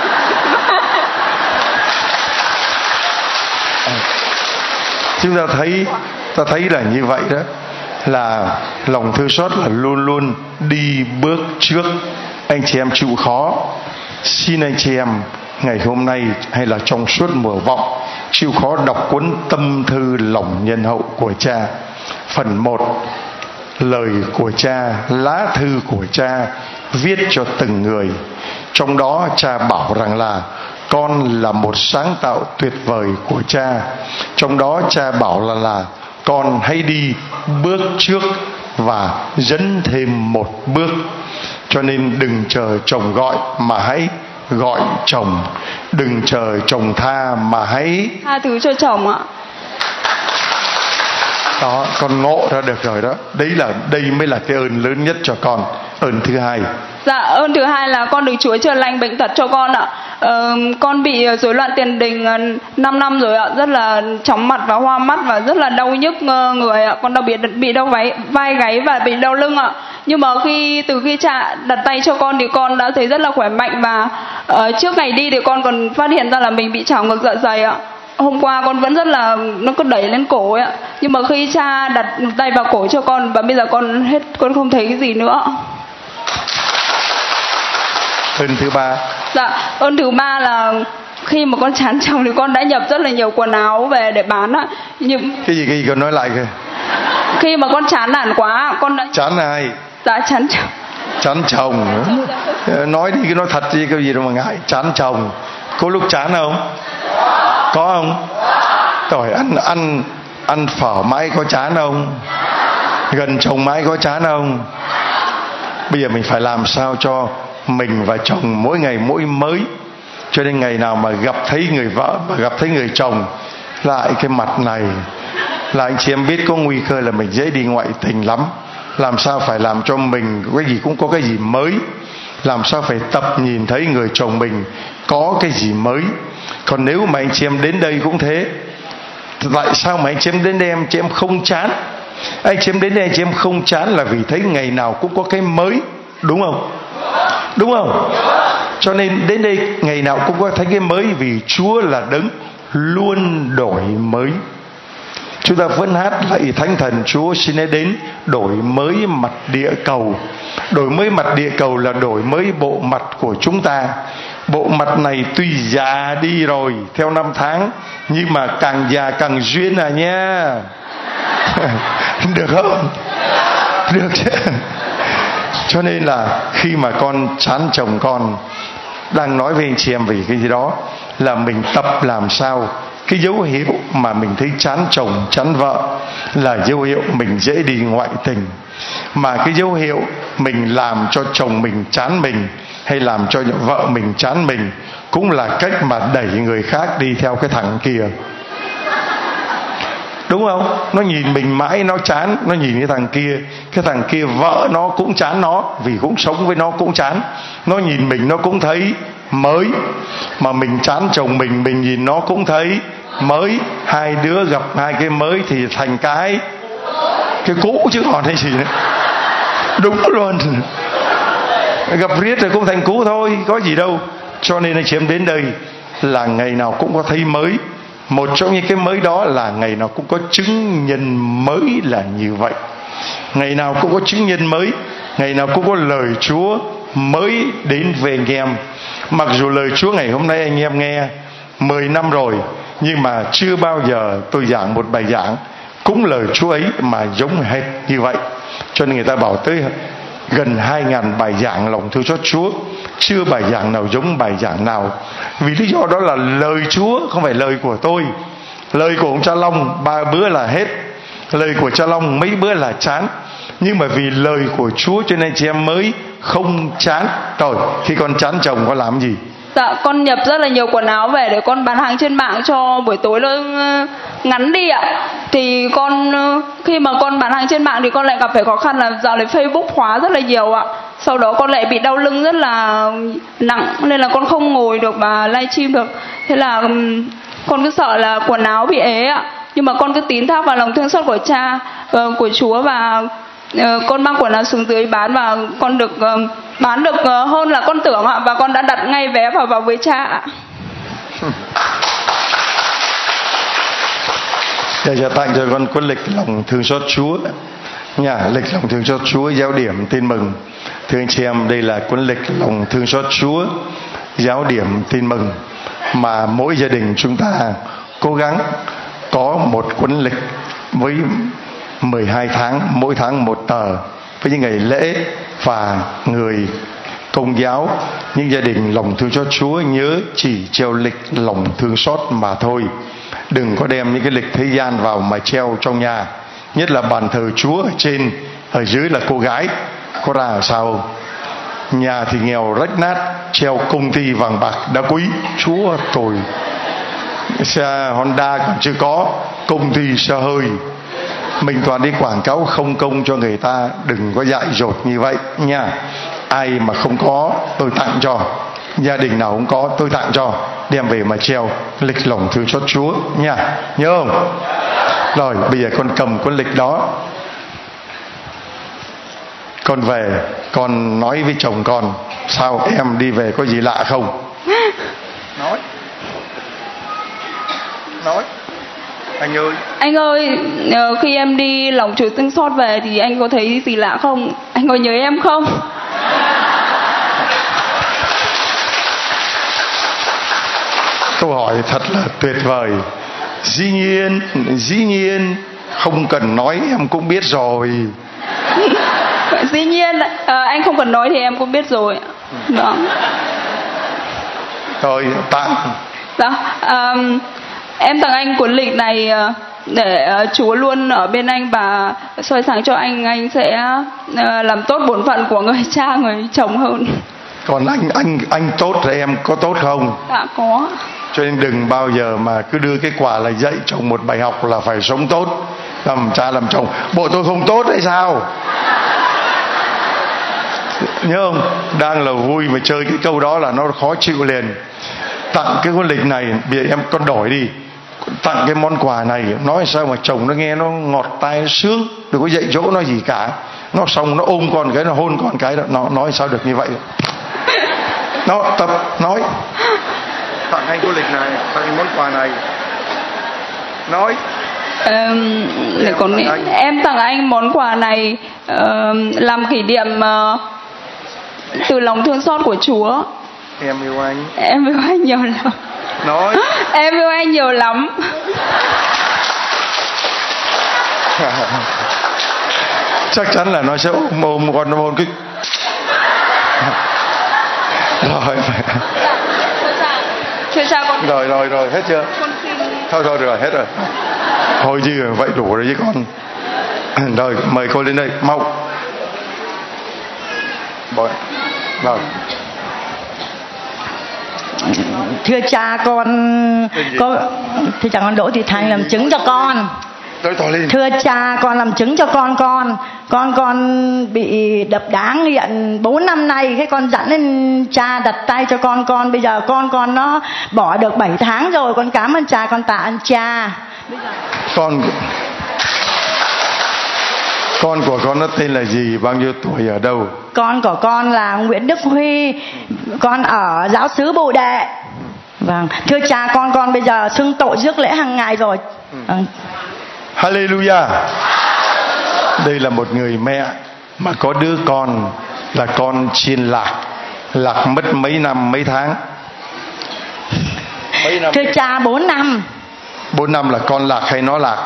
Chúng ta thấy là như vậy đó, là lòng thương xót là luôn luôn đi bước trước. Anh chị em chịu khó, xin anh chị em ngày hôm nay hay là trong suốt mùa vọng chịu khó đọc cuốn Tâm thư lòng nhân hậu của cha. Phần 1, lời của cha, lá thư của cha viết cho từng người. Trong đó cha bảo rằng là con là một sáng tạo tuyệt vời của cha. Trong đó cha bảo là con hãy đi bước trước và dấn thêm một bước. Cho nên đừng chờ chồng gọi mà hãy gọi chồng, đừng chờ chồng tha mà hãy tha thứ cho chồng ạ. Đó, con ngộ ra được rồi đó. Đây mới là cái ơn lớn nhất cho con. Ơn thứ hai. Dạ, ơn thứ hai là con được Chúa chữa lành bệnh tật cho con ạ. Con bị rối loạn tiền đình 5 năm rồi ạ, rất là chóng mặt và hoa mắt và rất là đau nhức người ạ. Con đã bị đau vai gáy và bị đau lưng ạ. Nhưng mà từ khi cha đặt tay cho con thì con đã thấy rất là khỏe mạnh, và trước ngày đi thì con còn phát hiện ra là mình bị trào ngược dạ dày ạ. Hôm qua con vẫn rất là nó cứ đẩy lên cổ ấy ạ, nhưng mà khi cha đặt tay vào cổ cho con và bây giờ con không thấy cái gì nữa. Ơn thứ ba. Dạ, ơn thứ ba là khi mà con chán chồng thì con đã nhập rất là nhiều quần áo về để bán ạ. Cái gì con nói lại kìa. khi mà con chán nản quá con đã Chán ai? dạ chán chồng. Chán chồng. Nói đi, cái nói thật gì, cái gì đâu mà ngại. Chán chồng. Có lúc chán không? Có không? Rồi ăn phở mãi có chán không? Gần chồng mãi có chán không? Bây giờ mình phải làm sao cho mình và chồng mỗi ngày mỗi mới. Cho nên ngày nào mà gặp thấy người vợ và gặp thấy người chồng lại cái mặt này là anh chị em biết có nguy cơ là mình dễ đi ngoại tình lắm. Làm sao phải làm cho mình cái gì cũng có cái gì mới. Làm sao phải tập nhìn thấy người chồng mình có cái gì mới. Còn nếu mà anh chị em đến đây cũng thế, tại sao mà anh chị em đến đây anh chị em không chán? Anh chị em đến đây anh chị em không chán là vì thấy ngày nào cũng có cái mới, đúng không? Đúng không? Cho nên đến đây ngày nào cũng có thấy cái mới, vì Chúa là đấng luôn đổi mới. Chúng ta vẫn hát lạy Thánh Thần Chúa xin hãy đến đổi mới mặt địa cầu. Đổi mới mặt địa cầu là đổi mới bộ mặt của chúng ta. Bộ mặt này tuy già đi rồi theo năm tháng, nhưng mà càng già càng duyên à nha. Được không? Được chứ. Cho nên là khi mà con chán chồng con, đang nói với anh chị em vì cái gì đó, là mình tập làm sao. Cái dấu hiệu mà mình thấy chán chồng chán vợ là dấu hiệu mình dễ đi ngoại tình. Mà cái dấu hiệu mình làm cho chồng mình chán mình hay làm cho vợ mình chán mình cũng là cách mà đẩy người khác đi theo cái thằng kia. Đúng không? Nó nhìn mình mãi nó chán, nó nhìn cái thằng kia vợ nó cũng chán nó, vì cũng sống với nó cũng chán. Nó nhìn mình nó cũng thấy mới, mà mình chán chồng mình nhìn nó cũng thấy mới. Hai đứa gặp hai cái mới thì thành cái cũ chứ còn hay gì nữa. Đúng luôn. Gặp riết rồi cũng thành cũ thôi, có gì đâu. Cho nên anh chị em đến đây là ngày nào cũng có thấy mới. Một trong những cái mới đó là ngày nào cũng có chứng nhân mới là như vậy. Ngày nào cũng có chứng nhân mới, ngày nào cũng có lời Chúa mới đến về anh em. Mặc dù lời Chúa ngày hôm nay anh em nghe 10 năm rồi, nhưng mà chưa bao giờ tôi giảng một bài giảng cũng lời Chúa ấy mà giống hệt như vậy. Cho nên người ta bảo tới gần 2.000 bài giảng lòng thương xót Chúa, chưa bài giảng nào giống bài giảng nào. Vì lý do đó là lời Chúa, không phải lời của tôi. Lời của ông cha Long 3 bữa là hết, lời của cha Long mấy bữa là chán. Nhưng mà vì lời của Chúa cho nên chị em mới không chán. Rồi khi con chán chồng con làm gì? Dạ con nhập rất là nhiều quần áo về để con bán hàng trên mạng cho buổi tối nó ngắn đi ạ. Thì con khi mà con bán hàng trên mạng thì con lại gặp phải khó khăn là dạo này Facebook khóa rất là nhiều ạ. Sau đó con lại bị đau lưng rất là nặng, nên là con không ngồi được và livestream được. Thế là con cứ sợ là quần áo bị ế ạ. Nhưng mà con cứ tín thác vào lòng thương xót của Cha, của Chúa, và con mang quần áo xuống dưới bán, và con được bán được hơn là con tưởng ạ. Và con đã đặt ngay vé vào với Cha ạ. Để cho tặng cho con cuốn lịch lòng thương xót Chúa nha. Lịch lòng thương xót Chúa giáo điểm Tin Mừng. Thưa anh chị em, đây là cuốn lịch lòng thương xót Chúa giáo điểm Tin Mừng mà mỗi gia đình chúng ta cố gắng có một cuốn lịch với 12 tháng, mỗi tháng một tờ, với những ngày lễ và người Công giáo. Nhưng gia đình lòng thương xót Chúa nhớ chỉ treo lịch lòng thương xót mà thôi. Đừng có đem những cái lịch thế gian vào mà treo trong nhà. Nhất là bàn thờ Chúa ở trên, ở dưới là cô gái. Có ra làm sao không? Nhà thì nghèo rách nát, treo công ty vàng bạc đá quý. Chúa tôi, xe Honda còn chưa có, công ty xe hơi. Mình toàn đi quảng cáo không công cho người ta. Đừng có dại dột như vậy nha. Ai mà không có tôi tặng cho, gia đình nào cũng có tôi tặng cho, đem về mà treo lịch lòng thương xót Chúa nha, nhớ không? Rồi bây giờ con cầm cuốn lịch đó, con về con nói với chồng con, sao em đi về có gì lạ không? Nói anh ơi, khi em đi lòng Chúa thương xót về thì anh có thấy gì lạ không? Anh có nhớ em không? Câu hỏi thật là tuyệt vời. Dĩ nhiên Không cần nói em cũng biết rồi. Dĩ nhiên anh không cần nói thì em cũng biết rồi. Đó. Rồi tặng. Dạ. Em tặng anh cuốn lịch này để Chúa luôn ở bên anh và soi sáng cho anh sẽ làm tốt bổn phận của người cha, người chồng hơn. Còn anh tốt thì em có tốt không? Dạ có. Cho nên đừng bao giờ mà cứ đưa cái quả là dạy chồng một bài học là phải sống tốt, làm cha làm chồng. Bộ tôi không tốt hay sao? Nhớ không? Đang là vui mà chơi cái câu đó là nó khó chịu liền. Tặng cái cuốn lịch này, bây giờ em con đổi đi, tặng cái món quà này, nói sao mà chồng nó nghe nó ngọt tai sướng, đừng có dạy dỗ nó gì cả. Nó xong nó ôm con cái, nó hôn con cái đó, nó nói sao được như vậy. Nó tập nói tặng anh cuốn lịch này, tặng anh món quà này, nói. Em tặng anh món quà này làm kỷ niệm từ lòng thương xót của Chúa. Em yêu anh. Em yêu anh nhiều lắm. Nói. Em yêu anh nhiều lắm. Chắc chắn là nó sẽ ôm con, nó ôm cái. Rồi. Chưa cha con. Rồi hết chưa? Thôi rồi hết rồi. Thôi chứ vậy đủ rồi với con. Rồi mời cô lên đây mau. Rồi. Thưa cha, con thưa cha, con Đỗ Thị Thành làm chứng cho con. Thưa cha, con làm chứng cho con bị đập đá nghiện 4 năm nay. Cái con dặn lên cha đặt tay cho con bây giờ con nó bỏ được 7 tháng rồi. Con cảm ơn cha, con tạ ơn cha. Con của con nó tên là gì, bao nhiêu tuổi, ở đâu? Con của con là Nguyễn Đức Huy, con ở giáo xứ Bồ Đề. Vâng, thưa cha, con bây giờ xưng tội rước lễ hàng ngày rồi. Hallelujah. Đây là một người mẹ mà có đứa con là con chiên lạc mất mấy năm mấy tháng? Thưa cha, 4 năm. 4 năm là con lạc hay nó lạc?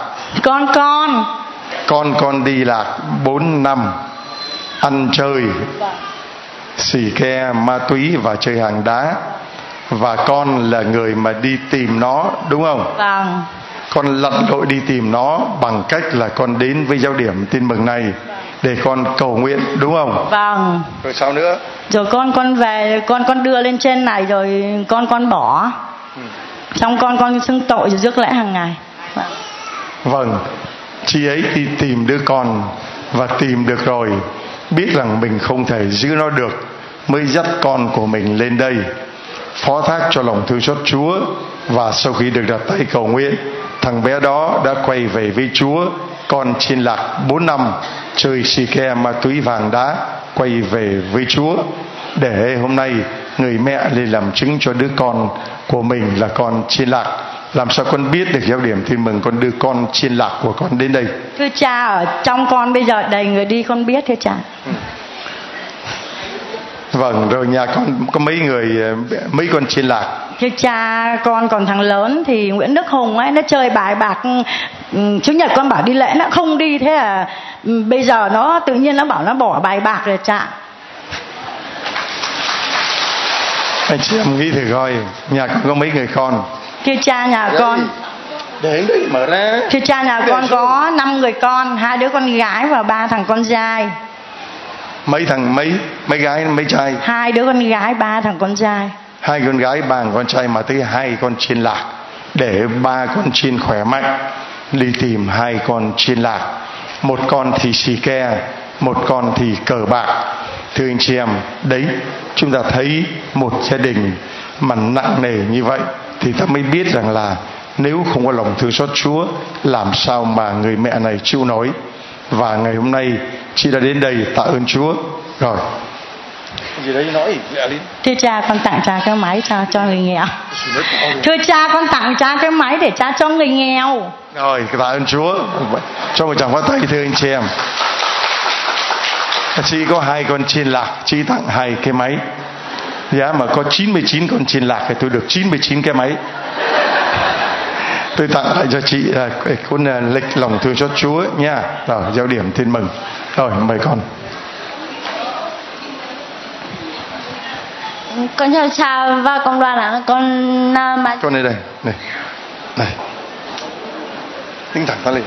Con đi lạc 4 năm, ăn chơi, xì ke, ma túy và chơi hàng đá. Và con là người mà đi tìm nó, đúng không? Vâng. Con lặn lội đi tìm nó bằng cách là con đến với giáo điểm tin mừng này để con cầu nguyện, đúng không? Vâng. Rồi sao nữa? Rồi con về, con đưa lên trên này rồi con bỏ. Xong con xưng tội rồi rước lễ hàng ngày. Vâng. Chị ấy đi tìm đứa con và tìm được rồi, biết rằng mình không thể giữ nó được, mới dắt con của mình lên đây phó thác cho lòng thương xót Chúa. Và sau khi được đặt tay cầu nguyện, thằng bé đó đã quay về với Chúa. Con chiên lạc 4 năm, chơi xì ke, ma túy, vàng đá, quay về với Chúa. Để hôm nay người mẹ lên làm chứng cho đứa con của mình là con chiên lạc. Làm sao con biết được giáo điểm tin mừng, con đưa con chiên lạc của con đến đây? Thưa cha, ở trong con bây giờ đầy người đi, con biết thưa cha. Vâng, rồi nhà con có mấy con chiên lạc? Thưa cha, con còn thằng lớn thì Nguyễn Đức Hùng ấy, nó chơi bài bạc. Chủ nhật con bảo đi lễ nó không đi, thế là bây giờ nó tự nhiên nó bảo nó bỏ bài bạc rồi cha. Anh chị em nghĩ thử coi, nhà con có mấy người con? Thưa cha, nhà con để đấy mở ra. Thưa cha, nhà con có 5 người con, 2 đứa con gái và 3 thằng con trai. Mấy gái mấy trai? 2 đứa con gái, 3 thằng con trai. 2 con gái, 3 thằng con trai, mà tới 2 con chiên lạc. Để 3 con chiên khỏe mạnh đi tìm 2 con chiên lạc. 1 con thì xì ke, 1 con thì cờ bạc. Thưa anh chị em, đấy, chúng ta thấy một gia đình mà nặng nề như vậy thì ta mới biết rằng là nếu không có lòng thương xót Chúa, làm sao mà người mẹ này chịu nổi. Và ngày hôm nay chị đã đến đây tạ ơn Chúa. Rồi gì đấy nói mẹ đi. Thưa cha, con tặng cha cái máy cho người nghèo. Thưa cha, con tặng cha cái máy để cha cho người nghèo. Rồi tạ ơn Chúa. Cho một tràng pháo tay thưa anh chị em. Chị có 2 con chiên lạc, chị tặng 2 cái máy. Giá mà có 99 con chiên lạc thì tôi được 99 cái máy. Tôi tặng lại cho chị cuốn lịch lòng thương xót Chúa nha. Rồi giao điểm tin mừng. Rồi mời con. Con chào cha và công đoàn ạ. Con đây này. Đứng thẳng ra lên.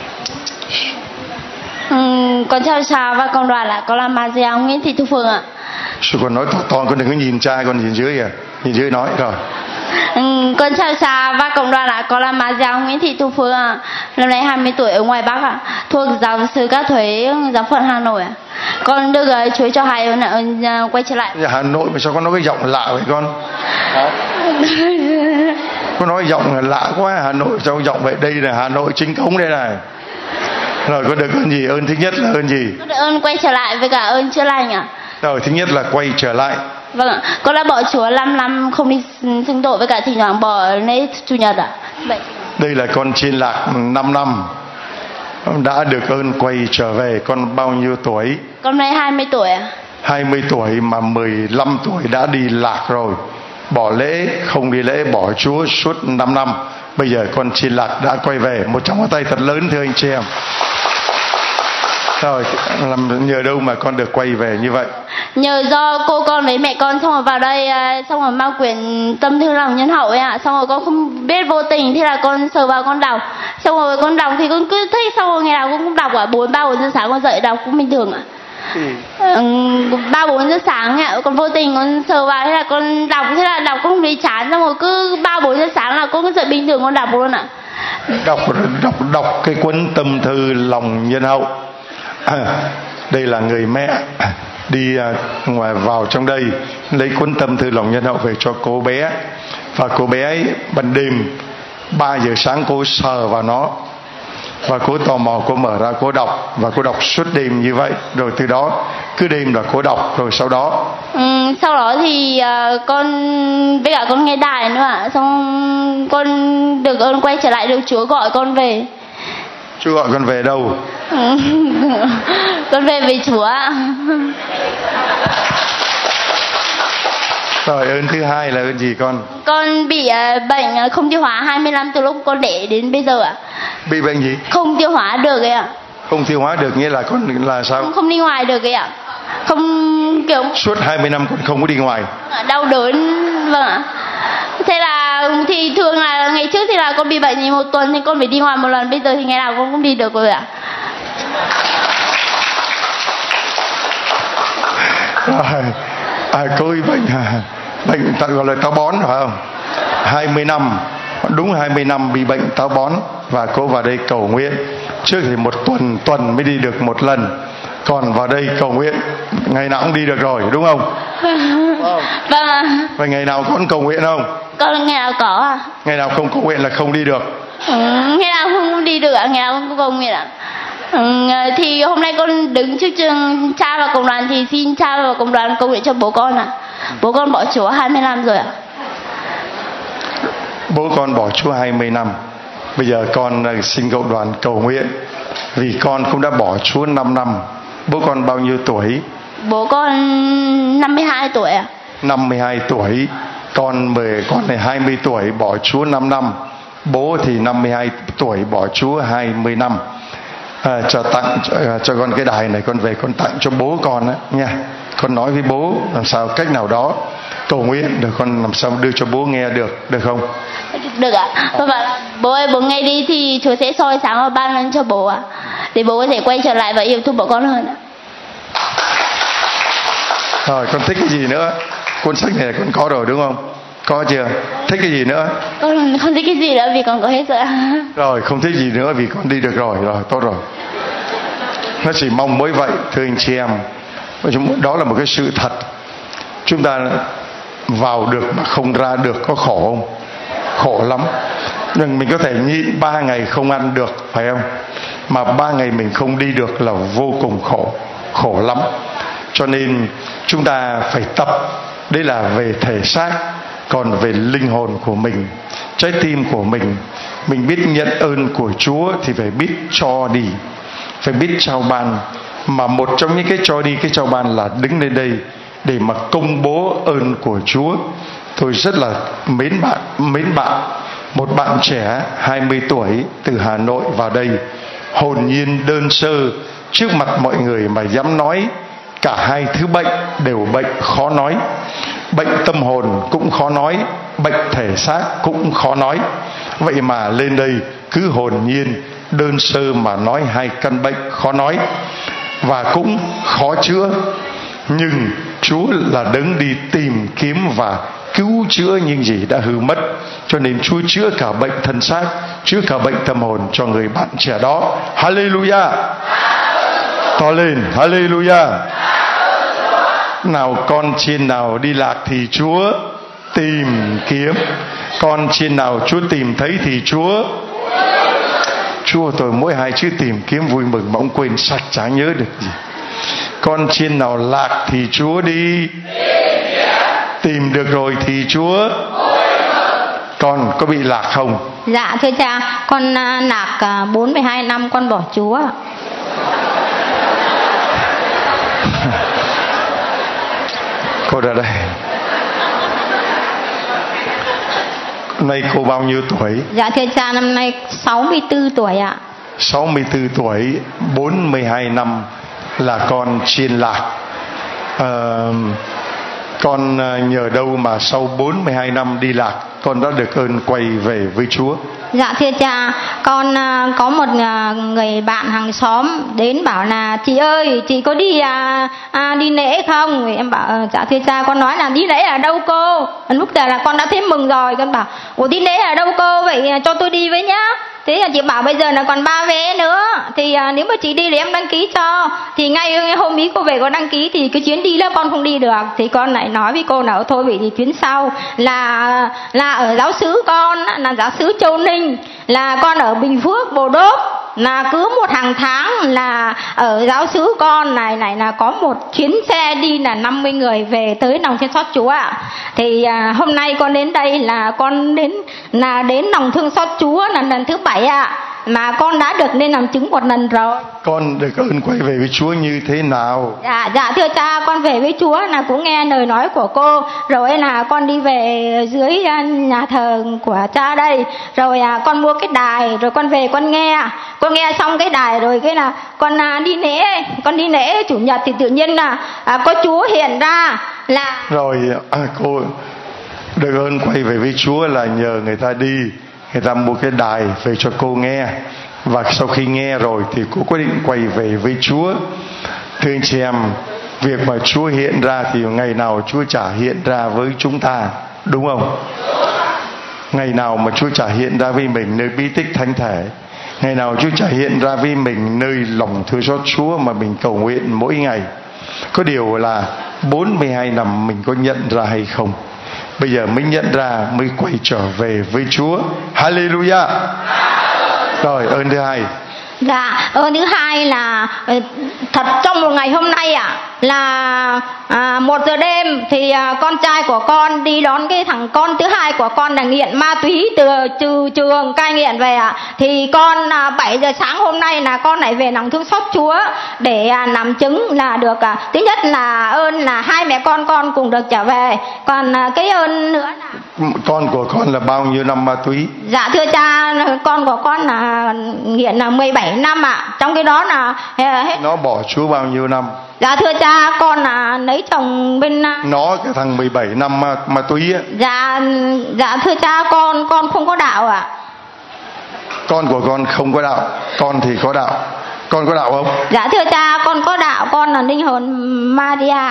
Con chào cha và công đoàn ạ. Con là Maria Nguyễn Thị Thu Phương ạ. Sao con nói to, con đừng có nhìn cha, con nhìn dưới kìa. Nhìn dưới nói rồi. Con chào cha và cộng đoàn ạ. Con là Maria Nguyễn Thị Thu Phương ạ. Năm nay 20 tuổi ở ngoài Bắc ạ. Thuộc giáo sư các thuế giáo phận Hà Nội ạ. Con được Chúa cho hai ơn quay trở lại. Hà Nội mà sao con nói cái giọng lạ vậy con? Con nói giọng lạ quá. Hà Nội sao giọng vậy? Đây là Hà Nội chính thống đây này. Rồi con được ơn gì? Ơn thứ nhất là ơn gì? Con được ơn quay trở lại với cả ơn chữa lành ạ. Rồi thứ nhất là quay trở lại. Vâng ạ. Con đã bỏ Chúa 5 năm không đi xưng tội với cả thỉnh thoảng bỏ lễ chủ nhật ạ. Vậy. Đây là con chiên lạc 5 năm. Đã được ơn quay trở về. Con bao nhiêu tuổi? Con nay 20 tuổi ạ. 20 tuổi mà 15 tuổi đã đi lạc rồi. Bỏ lễ, không đi lễ, bỏ Chúa suốt 5 năm. Bây giờ con chiên lạc đã quay về. Một tràng pháo tay thật lớn thưa anh chị em. Rồi, nhờ đâu mà con được quay về như vậy? Nhờ do cô con với mẹ con xong rồi vào đây, xong rồi mang quyển tâm thư lòng nhân hậu ấy ạ. Xong rồi con không biết vô tình, thế là con sờ vào con đọc. Xong rồi con đọc thì con cứ thích, xong rồi ngày nào con cũng đọc ạ. 3-4 giờ sáng con dậy đọc cũng bình thường ạ. 3-4 giờ sáng ạ, con vô tình con sờ vào, thế là con đọc, thế là đọc không thấy chán, xong rồi cứ 3-4 giờ sáng là con cứ dậy bình thường con đọc luôn ạ. Đọc cái cuốn tâm thư lòng nhân hậu. Đây là người mẹ đi ngoài vào trong đây lấy cuốn tâm thư lòng nhân hậu về cho cô bé, và cô bé ấy ban đêm 3 giờ sáng cô sờ vào nó và cô tò mò, cô mở ra cô đọc, và cô đọc suốt đêm như vậy. Rồi từ đó cứ đêm là cô đọc. Rồi sau đó thì con với cả con nghe đài nữa ạ. Xong con được ơn quay trở lại, được Chúa gọi con về. Chúa gọi con về đâu? Con về với Chúa ạ. Rồi ơn thứ hai là ơn gì con? Con bị bệnh không tiêu hóa 25 từ lúc con đẻ đến bây giờ ạ. Bị bệnh gì? Không tiêu hóa được ấy ạ. Không tiêu hóa được nghĩa là con là sao? Không đi ngoài được ấy ạ. Không kiểu suốt 20 năm con không có đi ngoài. Đau đớn, vâng ạ. Thế là thì thường là ngày trước thì là con bị bệnh thì 1 tuần thì con phải đi ngoài 1 lần, bây giờ thì ngày nào con cũng đi được rồi ạ. Cô ấy bệnh ta gọi là táo bón phải không? 20 năm, đúng 20 năm bị bệnh táo bón, và cô vào đây cầu nguyện. Trước thì 1 tuần mới đi được 1 lần, còn vào đây cầu nguyện ngày nào cũng đi được rồi, đúng không? Vâng ạ. Vậy ngày nào con cầu nguyện không? Con ngày nào có ạ. Ngày nào không cầu nguyện là không đi được. Ngày nào không đi được ạ, ngày nào không cầu nguyện ạ. Thì hôm nay con đứng trước trường cha và cộng đoàn thì xin cha và cộng đoàn cầu nguyện cho bố con ạ. Bố con bỏ Chúa 20 năm rồi ạ. Bố con bỏ Chúa 20 năm. Bây giờ con xin cộng đoàn cầu nguyện, vì con cũng đã bỏ Chúa 5 năm. Bố con bao nhiêu tuổi? Bố con 52 tuổi ạ. 52 tuổi. Con này 20 tuổi bỏ Chúa 5 năm. Bố thì 52 tuổi bỏ Chúa 20 năm. Tặng cho con cái đài này, con về con tặng cho bố con đó, nha. Con nói với bố làm sao cách nào đó cầu nguyện được, con làm sao đưa cho bố nghe được không? Được ạ. Con bảo là bố ơi, bố nghe đi thì Chúa sẽ soi sáng và ban ơn cho bố ạ, để bố có thể quay trở lại và yêu thương bố con hơn ạ. Rồi con thích cái gì nữa? Cuốn sách này con có rồi đúng không? Có chưa? Thích cái gì nữa? Con không thích cái gì nữa vì con có hết rồi. Rồi không thích gì nữa vì con đi được rồi, tốt rồi. Nó chỉ mong mỗi vậy thưa anh chị em. Đó là một cái sự thật. Chúng ta vào được mà không ra được có khổ không? Khổ lắm. Nhưng mình có thể nhịn 3 ngày không ăn được, phải không? Mà 3 ngày mình không đi được là vô cùng khổ lắm. Cho nên chúng ta phải tập. Đấy là về thể xác. Còn về linh hồn của mình, trái tim của mình biết nhận ơn của Chúa thì phải biết cho đi, phải biết trao ban. Mà một trong những cái cho đi, cái trao ban là đứng lên đây để mà công bố ơn của Chúa. Tôi rất là mến bạn Một bạn trẻ 20 tuổi từ Hà Nội vào đây, hồn nhiên đơn sơ trước mặt mọi người mà dám nói. Cả hai thứ bệnh đều bệnh khó nói. Bệnh tâm hồn cũng khó nói, bệnh thể xác cũng khó nói. Vậy mà lên đây cứ hồn nhiên đơn sơ mà nói hai căn bệnh khó nói và cũng khó chữa. Nhưng Chúa là đấng đi tìm kiếm và cứu chữa những gì đã hư mất. Cho nên Chúa chữa cả bệnh thân xác, chữa cả bệnh tâm hồn cho người bạn trẻ đó. Hallelujah. To lên, hallelujah. Nào con chiên nào đi lạc thì Chúa tìm kiếm. Con chiên nào Chúa tìm thấy thì Chúa tôi mỗi hai chữ tìm kiếm vui mừng mà ông quên sạch, chả nhớ được gì. Con chiên nào lạc thì Chúa đi tìm được rồi thì Chúa. Con có bị lạc không? Dạ thưa cha, con lạc 42 năm con bỏ Chúa. Cô ra đây. Nay cô bao nhiêu tuổi? Dạ thưa cha, năm nay 64 tuổi ạ. 64 tuổi, 42 năm là con chiên lạc. Con nhờ đâu mà sau 42 năm đi lạc con đã được ơn quay về với Chúa? Dạ thưa cha, con có một người bạn hàng xóm đến bảo là chị ơi, chị có đi lễ không? Thì em bảo dạ thưa cha, con nói là đi lễ ở đâu cô? Lúc giờ là con đã thấy mừng rồi, con bảo ủa đi lễ ở đâu cô? Vậy cho tôi đi với nhá. Thế là chị bảo bây giờ là còn 3 vé nữa, thì nếu mà chị đi thì em đăng ký cho. Thì ngay hôm ý cô về có đăng ký thì cái chuyến đi là con không đi được. Thì con lại nói với cô nào thôi vậy thì chuyến sau là ở giáo xứ con là giáo xứ Châu Ninh, là con ở Bình Phước Bồ Đốp, là cứ một hàng tháng là ở giáo xứ con này là có một chuyến xe đi là 50 người về tới lòng thương xót Chúa ạ. Thì hôm nay con đến đây là con đến lòng thương xót Chúa là lần thứ 7 ạ. Mà con đã được lên làm chứng một lần rồi. Con được ơn quay về với Chúa như thế nào? Dạ thưa cha, con về với Chúa là cũng nghe lời nói của cô. Rồi là con đi về dưới nhà thờ của cha đây. Rồi con mua cái đài, rồi con về con nghe xong cái đài rồi cái là con đi lễ chủ nhật thì tự nhiên là có Chúa hiện ra là. Rồi cô được ơn quay về với Chúa là nhờ người ta đi, người ta mua cái đài về cho cô nghe. Và sau khi nghe rồi thì cô quyết định quay về với Chúa. Thưa anh chị em, việc mà Chúa hiện ra thì ngày nào Chúa chả hiện ra với chúng ta, đúng không? Ngày nào mà Chúa chả hiện ra với mình nơi bí tích thánh thể, ngày nào Chúa chả hiện ra với mình nơi lòng thương xót Chúa mà mình cầu nguyện mỗi ngày. Có điều là 42 năm mình có nhận ra hay không? Bây giờ mới nhận ra, mới quay trở về với Chúa. Hallelujah. Rồi, ơn thứ hai. Dạ, ơn thứ hai là thật trong một ngày hôm nay là 1 giờ đêm thì con trai của con đi đón cái thằng con thứ hai của con là nghiện ma túy từ trường cai nghiện về thì con 7 giờ sáng hôm nay là con lại về lòng thương xót Chúa để làm chứng là được thứ nhất là ơn là hai mẹ con cùng được trở về. Còn cái ơn nữa là con của con là bao nhiêu năm ma túy? Dạ thưa cha, con của con là nghiện là 17 năm ạ. Trong cái đó là nó bỏ Chúa bao nhiêu năm? Dạ thưa cha, con là lấy chồng bên nó cái thằng 17 năm ma túy á. Dạ thưa cha, con không có đạo ạ. Con của con không có đạo, con thì có đạo. Con có đạo không? Dạ thưa cha, con có đạo, con là linh hồn Maria.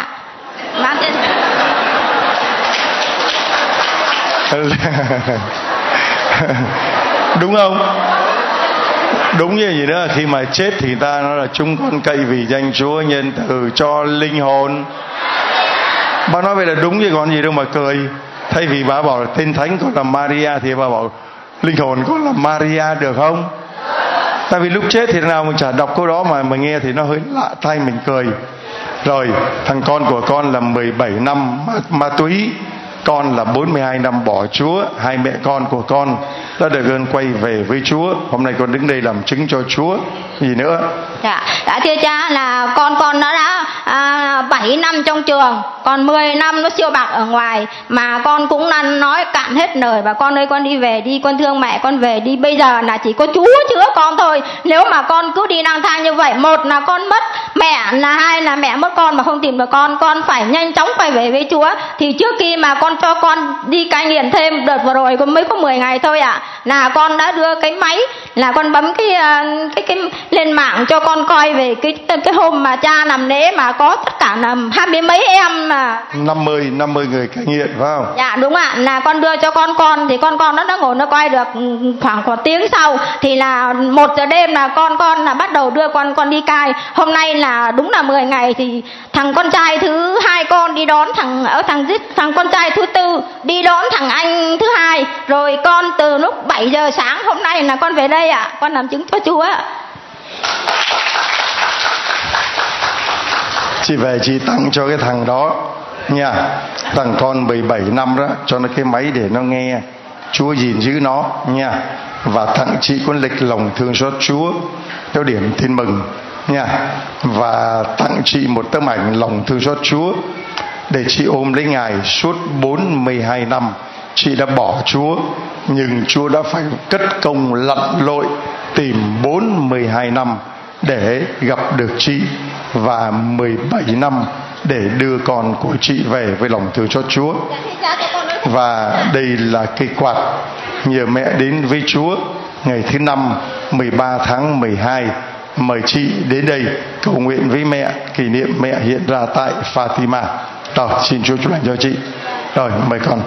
Đúng không? Đúng như gì nữa, khi mà chết thì ta nói là chúng con cậy vì danh Chúa nhân từ cho linh hồn. Bà nói vậy là đúng chứ còn gì đâu mà cười. Thay vì bà bảo là tên thánh con là Maria thì bà bảo linh hồn con là Maria được không? Tại vì lúc chết thì nào mình chả đọc câu đó mà nghe thì nó hơi lạ tai mình cười. Rồi thằng con của con là 17 năm ma túy, con là 42 năm bỏ Chúa. Hai mẹ con của con đã được ơn quay về với Chúa. Hôm nay con đứng đây làm chứng cho Chúa. Gì nữa? Dạ, thưa cha là con nó đã 7 năm trong trường, còn 10 năm nó siêu bạc ở ngoài, mà con cũng đang nói cạn hết lời, và con ơi con đi về đi, con thương mẹ con về đi. Bây giờ là chỉ có Chúa chữa con thôi. Nếu mà con cứ đi lang thang như vậy, một là con mất mẹ, là hai là mẹ mất con mà không tìm được con phải nhanh chóng quay về với Chúa. Thì trước khi mà con cho con đi cai nghiện thêm, đợt vừa rồi mới có 10 ngày thôi ạ, là con đã đưa cái máy, là con bấm cái lên mạng cho con coi về cái hôm mà cha nằm lễ mà có tất cả là 20 mấy em mà 50 người cai nghiện phải không? Dạ đúng ạ, là con đưa cho con thì con nó đã ngồi nó coi được khoảng một tiếng sau, thì là 1 giờ đêm là con là bắt đầu đưa con đi cai. Hôm nay là đúng là 10 ngày thì thằng con trai thứ hai con đi đón thằng con trai thứ tư đi đón thằng anh thứ hai, rồi con từ lúc 7 giờ sáng hôm nay là con về đây ạ, con làm chứng cho Chúa ạ. Chị về chị tặng cho cái thằng đó nha, thằng con 17 năm đó, cho nó cái máy để nó nghe Chúa gìn giữ nó nha, và tặng chị cuốn lịch lòng thương xót Chúa theo điểm tin mừng nha, và tặng chị một tấm ảnh lòng thương xót Chúa để chị ôm lấy Ngài suốt 42 năm. Chị đã bỏ Chúa, nhưng Chúa đã phải cất công lặn lội tìm 42 năm để gặp được chị, và 17 năm để đưa con của chị về với lòng thương xót Chúa. Và đây là cây quạt nhờ mẹ đến với Chúa ngày thứ 5 13 tháng 12. Mời chị đến đây cầu nguyện với mẹ, kỷ niệm mẹ hiện ra tại Fatima. Rồi, xin Chúa chúc lành cho chị. Rồi, mời con.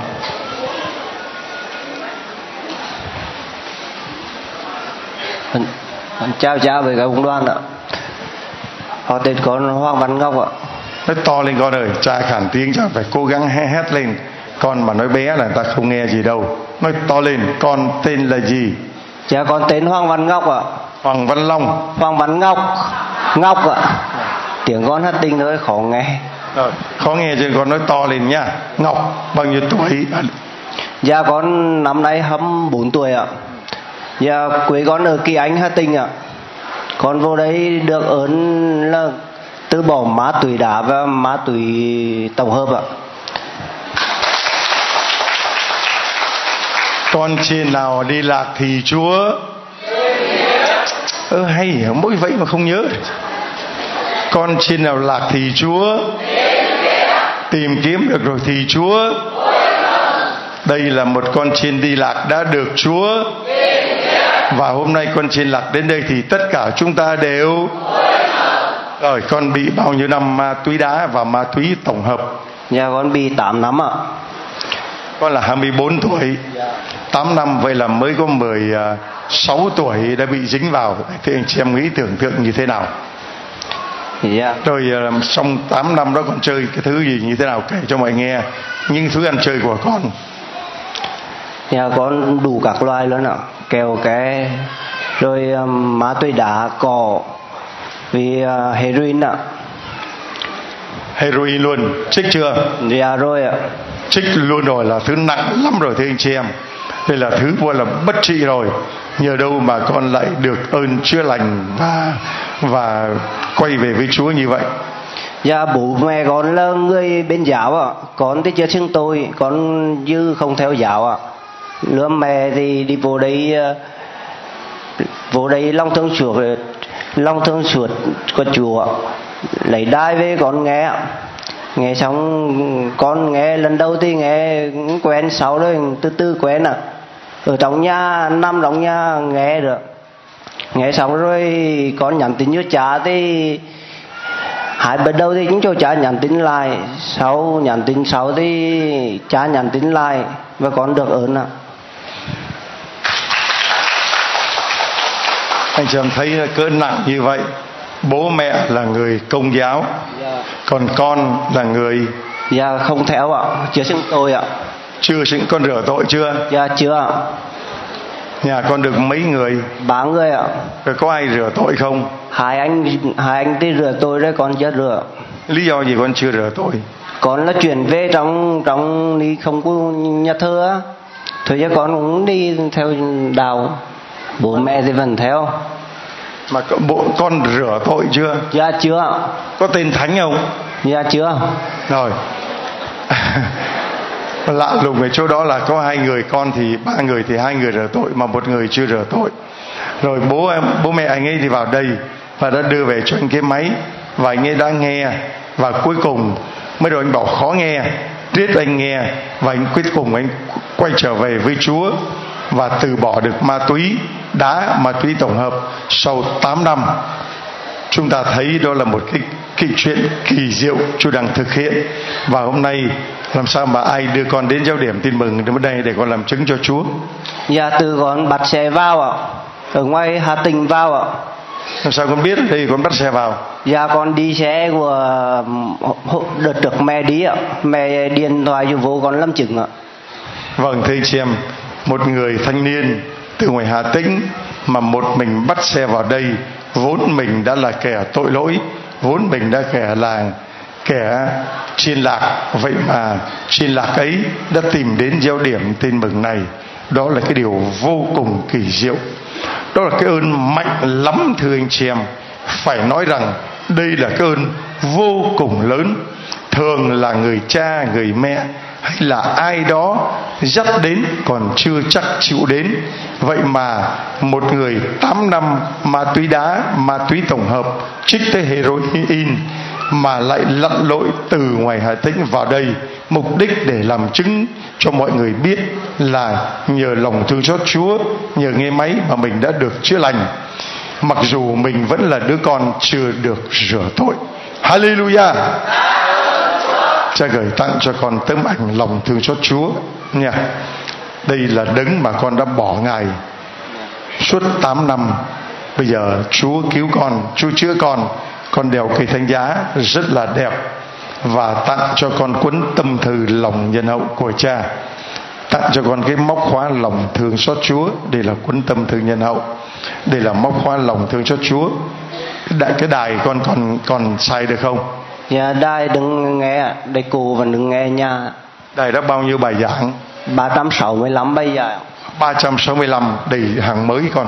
Chào cha với cả công đoàn ạ. Họ tên con Hoàng Văn Ngọc ạ. Nói to lên con ơi, cha khản tiếng cha phải cố gắng hét lên. Con mà nói bé là người ta không nghe gì đâu. Nói to lên, con tên là gì? Cha con tên Hoàng Văn Ngọc ạ. Hoàng Văn Long. Hoàng Văn Ngọc ạ. Tiếng con hát tinh thôi, khó nghe. Rồi, khó nghe chứ con nói to lên nha. Ngọc bao nhiêu tuổi? Dạ con năm nay 24 tuổi ạ. Dạ quê con ở Kỳ Anh, Hà Tĩnh ạ. Con vô đấy được ơn là từ bỏ ma túy đá và ma túy tổng hợp ạ. Con trên nào đi lạc thì Chúa hay mỗi vậy mà không nhớ. Con trên nào lạc thì Chúa tìm kiếm được rồi thì Chúa. Đây là một con chiên đi lạc đã được Chúa, và hôm nay con chiên lạc đến đây thì tất cả chúng ta đều. Rồi, con bị bao nhiêu năm ma túy đá và ma túy tổng hợp? Dạ con bị 8 năm ạ. Con là 24 tuổi. 8 năm, vậy là mới có 16 tuổi đã bị dính vào. Thì anh chị em nghĩ tưởng tượng như thế nào? Dạ. Rồi trong 8 năm đó con chơi cái thứ gì như thế nào, kể cho mọi nghe những thứ ăn chơi của con. Dạ con đủ các loại luôn ạ. Kẹo cái, rồi ma túy đá, cỏ, vì heroin ạ. Heroin luôn, trích chưa? Dạ rồi ạ. Trích luôn rồi, là thứ nặng lắm rồi thưa anh chị em. Đây là thứ gọi là bất trị rồi. Nhờ đâu mà con lại được ơn chữa lành và quay về với Chúa như vậy? Dạ bố mẹ con là người bên giáo ạ. Con thì chưa xưng tôi, con như không theo giáo ạ. Lứa mẹ thì đi vô đây long thương chuột của chùa, lấy đai về con nghe ạ. Nghe xong con nghe lần đầu thì nghe quen, sau rồi từ từ quen ạ. Ở trong nhà, nằm trong nhà nghe được. Nghe xong rồi con nhắn tin cho cha thì hai bữa đầu thì chúng cho cha nhắn tin lại, sau nhắn tin sau thì cha nhắn tin lại và con được ơn ạ. Anh chị em thấy cỡ nặng như vậy. Bố mẹ là người Công giáo, còn con là người Dạ không theo ạ, chưa xưng tôi ạ. Chưa xưng. Con rửa tội chưa? Dạ chưa ạ. Nhà con được mấy người? 3 người ạ. Rồi có ai rửa tội không? Hai anh thì rửa tội đấy, con chưa rửa. Lý do gì con chưa rửa tội? Con là chuyển về trong đi không có nhà thơ á. Thôi chứ con cũng đi theo đạo, bố mẹ thì vẫn theo. Mà con rửa tội chưa? Dạ chưa. Có tên thánh không? Dạ chưa. Rồi. Lạ lùng ở chỗ đó là có 2 người, con thì 3 người thì 2 người rửa tội mà 1 người chưa rửa tội. Rồi bố mẹ anh ấy thì vào đây và đã đưa về cho anh cái máy, và anh ấy đã nghe, và cuối cùng mới rồi anh bảo khó nghe, riết anh nghe, và anh cuối cùng anh quay trở về với Chúa và từ bỏ được ma túy đá, ma túy tổng hợp sau 8 năm. Chúng ta thấy đó là một cái chuyện kỳ diệu Chúa đang thực hiện. Và hôm nay làm sao mà ai đưa con đến giáo điểm tin mừng đến đây để con làm chứng cho Chúa? Dạ từ con bắt xe vào ạ, ở ngoài Hà Tĩnh vào ạ. Làm sao con biết đây con bắt xe vào? Dạ con đi xe của đợt trước mẹ đi ạ, mẹ điện thoại cho vô con làm chứng ạ. Vâng, thưa anh chị em, một người thanh niên từ ngoài Hà Tĩnh mà một mình bắt xe vào đây, vốn mình đã là kẻ tội lỗi, vốn mình đã là kẻ chiên lạc, vậy mà chiên lạc ấy đã tìm đến giáo điểm tin mừng này. Đó là cái điều vô cùng kỳ diệu, đó là cái ơn mạnh lắm thưa anh chị em. Phải nói rằng đây là cái ơn vô cùng lớn. Thường là người cha, người mẹ hay là ai đó dắt đến còn chưa chắc chịu đến. Vậy mà một người 8 năm ma túy đá, ma túy tổng hợp, trích tới heroin mà lại lặn lội từ ngoài Hà Tĩnh vào đây, mục đích để làm chứng cho mọi người biết là nhờ lòng thương xót Chúa, nhờ nghe máy mà mình đã được chữa lành, mặc dù mình vẫn là đứa con chưa được rửa tội. Hallelujah. Cha gửi tặng cho con tấm ảnh lòng thương xót Chúa nha. Đây là đấng mà con đã bỏ Ngài suốt 8 năm. Bây giờ Chúa cứu con, Chúa chữa con đeo cây thánh giá rất là đẹp, và tặng cho con cuốn tâm thư lòng nhân hậu của cha. Tặng cho con cái móc khóa lòng thương xót Chúa. Đây là cuốn tâm thư nhân hậu, đây là móc khóa lòng thương xót Chúa. Cái đài con còn xài được không? Dạ đài đừng nghe, đài cụ vẫn đừng nghe nha. Đài đó bao nhiêu bài giảng? 365 bài giảng. 365, đầy hàng mới con.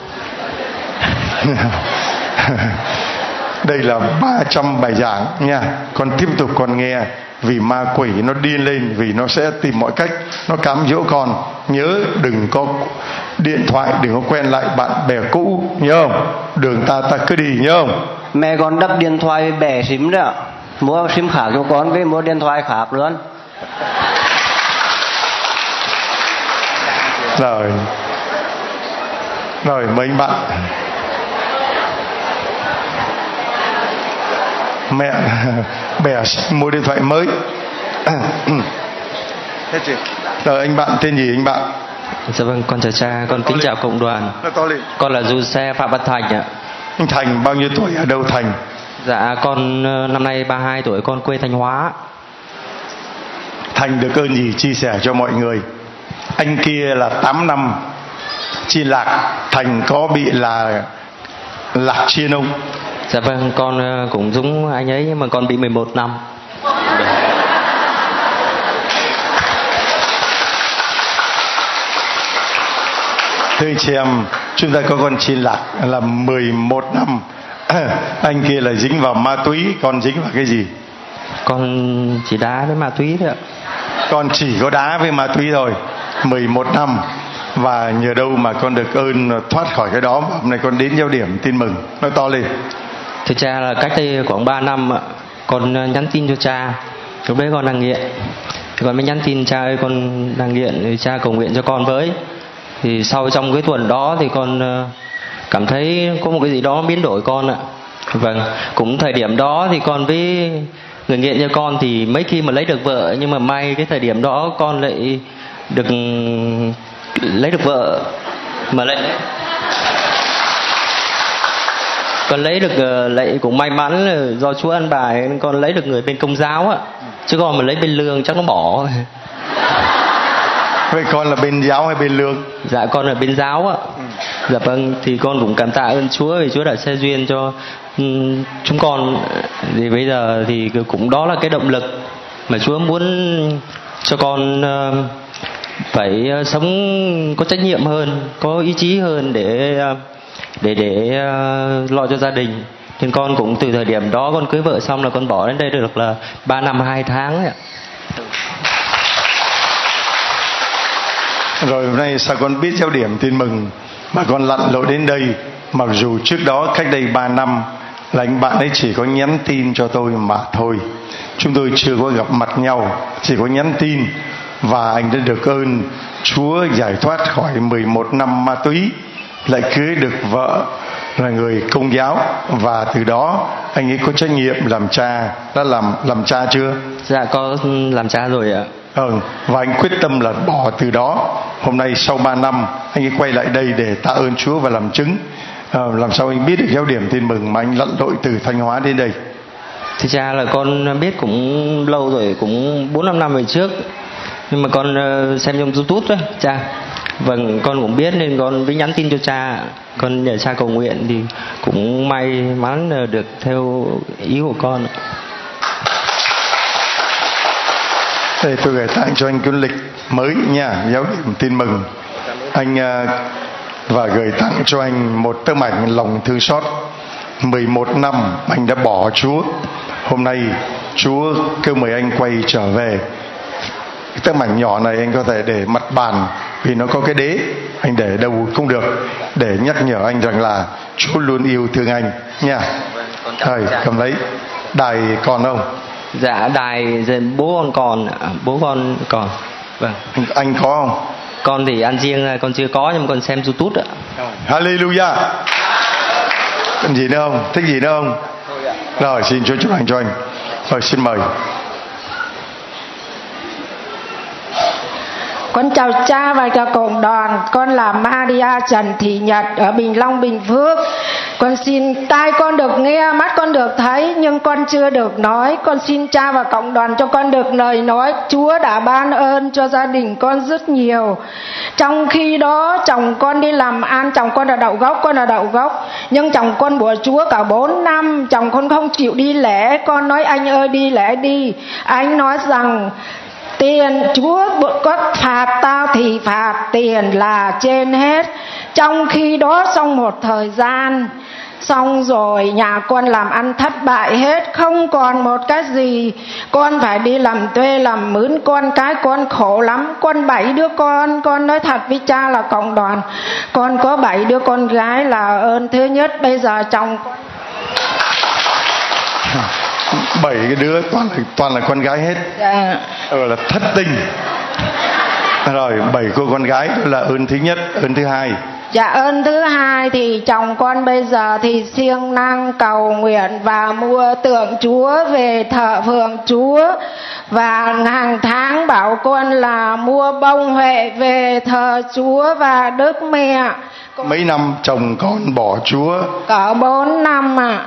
Đây là 300 bài giảng nha. Con tiếp tục con nghe, vì ma quỷ nó điên lên, vì nó sẽ tìm mọi cách nó cám dỗ con. Nhớ đừng có điện thoại, đừng có quen lại bạn bè cũ, nhớ không? Đường ta cứ đi, nhớ không? Mẹ con đắp điện thoại bẻ sim đấy ạ, mua sim khác cho con với mua điện thoại khác luôn. Rồi mấy bạn mẹ bẻ mua điện thoại mới. Rồi anh bạn tên gì anh bạn? Dạ vâng, con chào cha, con kính chào cộng đoàn. Con là du xe Phạm Văn Thành ạ. Anh Thành bao nhiêu tuổi, ở đâu Thành? Dạ con năm nay 32 tuổi, con quê Thanh Hóa. Thành được ơn gì chia sẻ cho mọi người? Anh kia là 8 năm chiên lạc, Thành có bị là lạc chiên không? Dạ vâng, con cũng giống anh ấy nhưng mà con bị 11 năm. Thưa chị em, chúng ta có con chiên lạc là 11 năm. Anh kia là dính vào ma túy, con dính vào cái gì? Con chỉ đá với ma túy thôi ạ. Con chỉ có đá với ma túy thôi, 11 năm. Và nhờ đâu mà con được ơn thoát khỏi cái đó, hôm nay con đến giáo điểm tin mừng. Nói to lên. Thưa cha, là cách đây khoảng 3 năm con nhắn tin cho cha, lúc đấy con đang nghiện. Con mới nhắn tin: cha ơi, con đang nghiện, thì cha cầu nguyện cho con với. Thì sau trong cái tuần đó thì con cảm thấy có một cái gì đó biến đổi con ạ. Vâng, cũng thời điểm đó thì con với người nghiện như con thì mấy khi mà lấy được vợ, nhưng mà may cái thời điểm đó con lại được lấy được vợ, mà lại con lấy được lại cũng may mắn là do Chúa ăn bài, con lấy được người bên Công giáo á, chứ còn mà lấy bên Lương chắc nó bỏ. Vậy con là bên giáo hay bên Lương? Dạ con là bên giáo ạ. Dạ vâng, thì con cũng cảm tạ ơn Chúa vì Chúa đã xe duyên cho chúng con. Thì bây giờ thì cũng đó là cái động lực mà Chúa muốn cho con phải sống có trách nhiệm hơn, có ý chí hơn để lo cho gia đình. Nên con cũng từ thời điểm đó con cưới vợ xong là con bỏ đến đây được là 3 năm 2 tháng ấy ạ. Rồi hôm nay sao con biết giáo điểm tin mừng mà con lặn lội đến đây, mặc dù trước đó cách đây 3 năm là anh bạn ấy chỉ có nhắn tin cho tôi mà thôi. Chúng tôi chưa có gặp mặt nhau, chỉ có nhắn tin. Và anh đã được ơn Chúa giải thoát khỏi 11 năm ma túy, lại cưới được vợ là người Công giáo, và từ đó anh ấy có trách nhiệm làm cha. Đã làm cha chưa? Dạ có làm cha rồi ạ. Và anh quyết tâm là bỏ từ đó. Hôm nay sau 3 năm anh ấy quay lại đây để tạ ơn Chúa và làm chứng. Làm sao anh biết được giáo điểm tin mừng mà anh lặn lội từ Thanh Hóa đến đây? Thì cha là con biết cũng lâu rồi, cũng 4-5 năm về trước, nhưng mà con xem trong YouTube đấy cha. Vâng, con cũng biết nên con mới nhắn tin cho cha. Con nhờ cha cầu nguyện thì cũng may mắn được theo ý của con. Đây tôi gửi tặng cho anh cuốn lịch mới nha, giáo điểm tin mừng. Anh và gửi tặng cho anh một tấm ảnh lòng thương xót. 11 năm anh đã bỏ Chúa. Hôm nay Chúa kêu mời anh quay trở về. Cái tấm ảnh nhỏ này anh có thể để mặt bàn, vì nó có cái đế, anh để đâu cũng được, để nhắc nhở anh rằng là Chúa luôn yêu thương anh nha. Thôi cầm lấy. Đài còn không? Dạ đài bố con còn, bố con còn. Vâng. Anh có không? Con thì ăn riêng con chưa có, nhưng mà con xem YouTube ạ. Hallelujah. Cần gì nữa không? Thích gì nữa không? Rồi xin Chúa chúc lành cho anh. Rồi xin mời. Con chào cha và chào cộng đoàn. Con là Maria Trần Thị Nhật ở Bình Long, Bình Phước. Con xin tai con được nghe, mắt con được thấy, nhưng con chưa được nói. Con xin cha và cộng đoàn cho con được lời nói. Chúa đã ban ơn cho gia đình con rất nhiều. Trong khi đó chồng con đi làm ăn, chồng con là đậu gốc, con là đậu gốc. Nhưng chồng con bủa Chúa cả 4 năm, chồng con không chịu đi lễ. Con nói anh ơi đi lễ đi. Anh nói rằng tiền Chúa có phạt tao thì phạt, tiền là trên hết. Trong khi đó xong một thời gian, xong rồi nhà con làm ăn thất bại hết, không còn một cái gì. Con phải đi làm thuê làm mướn, con cái con khổ lắm. Con 7 đứa con nói thật với cha là cộng đoàn, con có 7 đứa con gái là ơn thứ nhất. Bây giờ chồng con 7 cái đứa toàn là con gái hết. Dạ. Là thất tình. Rồi 7 cô con gái đó là ơn thứ nhất. Ơn thứ hai? Dạ ơn thứ hai thì chồng con bây giờ thì siêng năng cầu nguyện và mua tượng Chúa về thờ phượng Chúa. Và hàng tháng bảo con là mua bông huệ về thờ Chúa và Đức Mẹ. Mấy năm chồng con bỏ Chúa? Cỡ 4 năm ạ.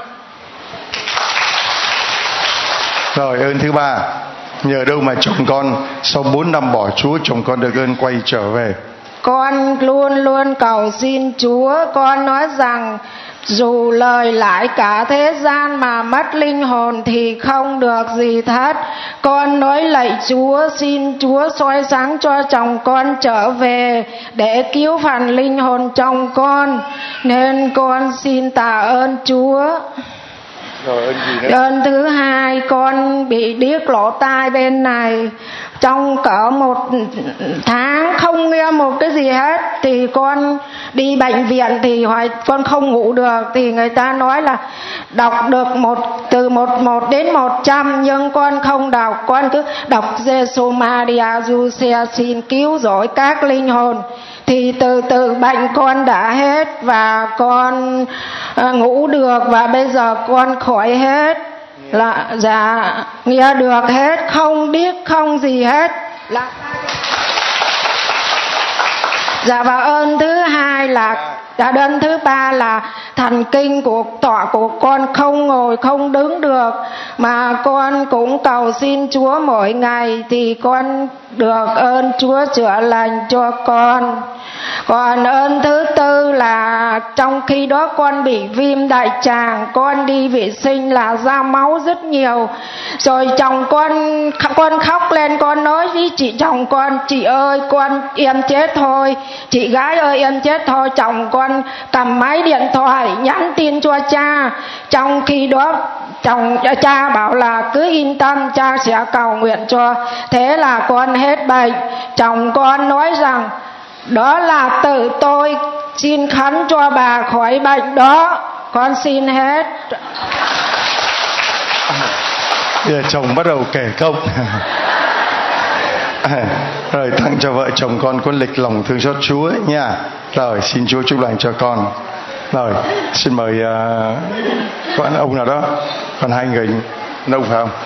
Rồi ơn thứ ba, nhờ đâu mà chồng con sau 4 năm bỏ Chúa, chồng con được ơn quay trở về? Con luôn luôn cầu xin Chúa. Con nói rằng dù lời lãi cả thế gian mà mất linh hồn thì không được gì thất. Con nói lạy Chúa, xin Chúa soi sáng cho chồng con trở về để cứu phần linh hồn chồng con. Nên con xin tạ ơn Chúa. Rồi ơn gì nữa? Ơn thứ hai, con bị điếc lỗ tai bên này. Trong cỡ 1 tháng không nghe một cái gì hết. Thì con đi bệnh viện thì hỏi con không ngủ được. Thì người ta nói là đọc được từ 11 đến 100. Nhưng con không đọc. Con cứ đọc Giêsu Maria Giuse xin cứu rỗi các linh hồn. Thì từ từ bệnh con đã hết. Và con ngủ được. Và bây giờ con khỏi hết. Là dạ nghe được hết, không điếc không gì hết. Dạ và ơn thứ hai là ơn thứ ba là thần kinh của tọa của con không ngồi không đứng được, mà con cũng cầu xin Chúa mỗi ngày thì con được ơn Chúa chữa lành cho con. Còn ơn thứ tư là trong khi đó con bị viêm đại tràng, con đi vệ sinh là ra máu rất nhiều. Rồi chồng con khóc lên, con nói với chị chồng con: chị ơi em chết thôi, chị gái ơi em chết thôi. Chồng con cầm máy điện thoại nhắn tin cho cha. Trong khi đó cha bảo là cứ yên tâm, cha sẽ cầu nguyện cho. Thế là con hết bệnh. Chồng con nói rằng đó là tự tôi xin khấn cho bà khỏi bệnh đó. Con xin hết. Giờ chồng bắt đầu kể công. Rồi tặng cho vợ chồng con cuốn lịch lòng thương xót Chúa nha. Rồi xin Chúa chúc lành cho con. Rồi xin mời có ông nào đó. Còn hai người đâu phải không?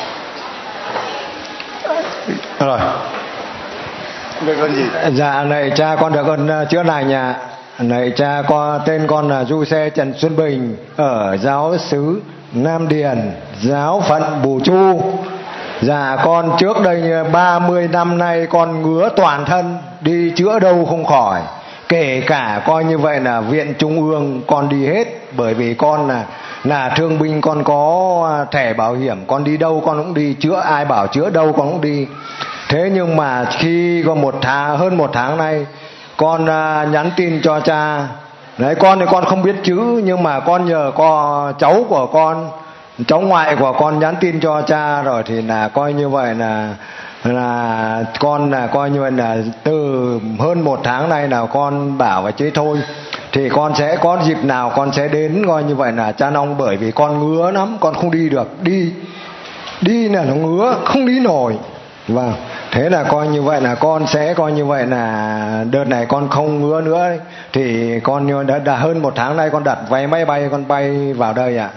Rồi. Được con gì? Dạ này cha, con được con chữa lành ạ. Này cha, tên con là Du Xe Trần Xuân Bình, ở giáo xứ Nam Điền, giáo phận Bù Chu. Dạ con trước đây 30 năm nay con ngứa toàn thân, đi chữa đâu không khỏi. Kể cả coi như vậy là viện trung ương con đi hết, bởi vì con là thương binh, con có thẻ bảo hiểm, con đi đâu con cũng đi, chữa ai bảo chữa đâu con cũng đi. Thế nhưng mà khi có hơn một tháng nay con nhắn tin cho cha. Đấy, con thì con không biết chữ, nhưng mà con nhờ cháu của con, cháu ngoại của con nhắn tin cho cha rồi thì là coi như vậy là con là coi như vậy là từ hơn một tháng nay là con bảo và chế thôi thì con sẽ có dịp nào con sẽ đến coi như vậy là cha Nông, bởi vì con ngứa lắm, con không đi được, đi là nó ngứa không đi nổi. Vâng, thế là coi như vậy là con sẽ coi như vậy là đợt này con không ngứa nữa ấy. Thì con đã hơn một tháng nay con đặt vé máy bay, con bay vào đây ạ.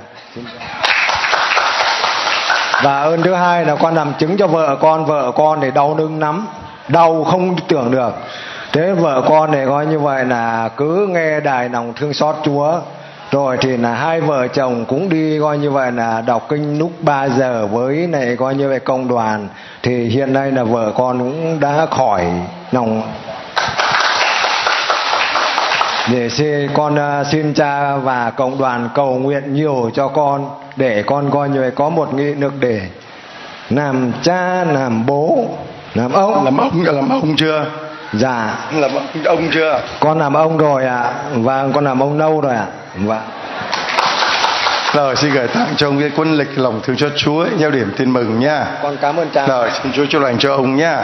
Và ơn thứ hai là con làm chứng cho vợ con thì đau lưng lắm, đau không tưởng được. Thế vợ con này coi như vậy là cứ nghe đài lòng thương xót Chúa, rồi thì là hai vợ chồng cũng đi coi như vậy là đọc kinh lúc 3 giờ với này coi như vậy công đoàn. Thì hiện nay là vợ con cũng đã khỏi lòng. Để con xin cha và cộng đoàn cầu nguyện nhiều cho con, để con coi như vậy có một nghị lực để làm cha, làm bố, làm ông. Làm ông chưa? Dạ. Làm ông chưa? Con làm ông rồi ạ. Vâng, con làm ông lâu rồi ạ. Vâng. Rồi xin gửi tặng cho ông cái cuốn lịch lòng thương xót Chúa, gieo điểm tin mừng nha. Con cảm ơn cha. Rồi xin Chúa chúc lành cho ông nha.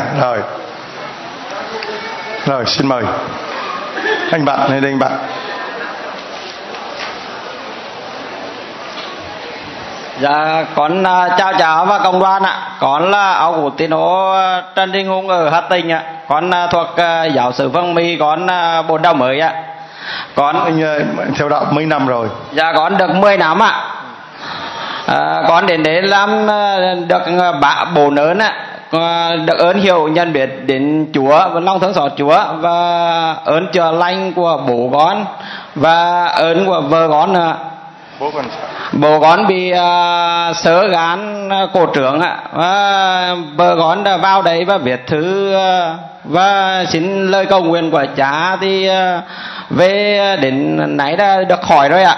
Rồi xin mời anh bạn này đây, anh bạn. Dạ con chào và cộng đoàn ạ. Con là ông của tín hữu Trần Đình Hùng ở Hà Tĩnh ạ. Con thuộc giáo xứ Vân My, con Bồn Đào Mới ạ. Anh theo đạo mấy năm rồi? Dạ con được 10 năm ạ. Con đến đấy làm được bố lớn ạ. Được ơn hiểu nhận biết đến Chúa và lòng thương xót Chúa, và ơn chữa lành của bố con và ơn của vợ con ạ. Bố con bị xớ gan cổ trưởng ạ, và vợ con đã vào đấy và viết thư và xin lời cầu nguyện của cha thì về đến nãy đã được khỏi rồi ạ.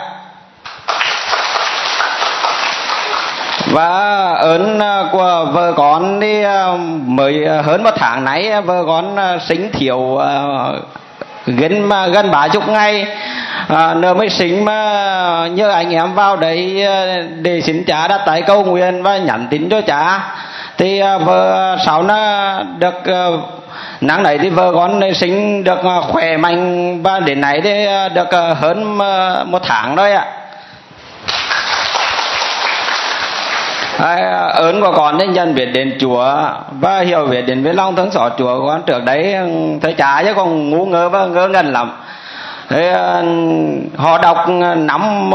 Và ơn của vợ con thì mới hơn một tháng nay vợ con sinh thiếu gần 30 ngày nữa mới sinh, mà nhờ anh em vào đấy để xin cha đặt tay cầu nguyện và nhắn tin cho cha thì vợ sau nó được nắng đấy thì vợ con sinh được khỏe mạnh và đến nay thì được hơn 1 tháng rồi ạ. Ơn của con nên nhận biết đến Chúa và hiểu biết đến với lòng thương xót Chúa. Con trước đấy thấy cha chứ còn ngu ngơ và ngơ ngẩn lắm. Thế, họ đọc năm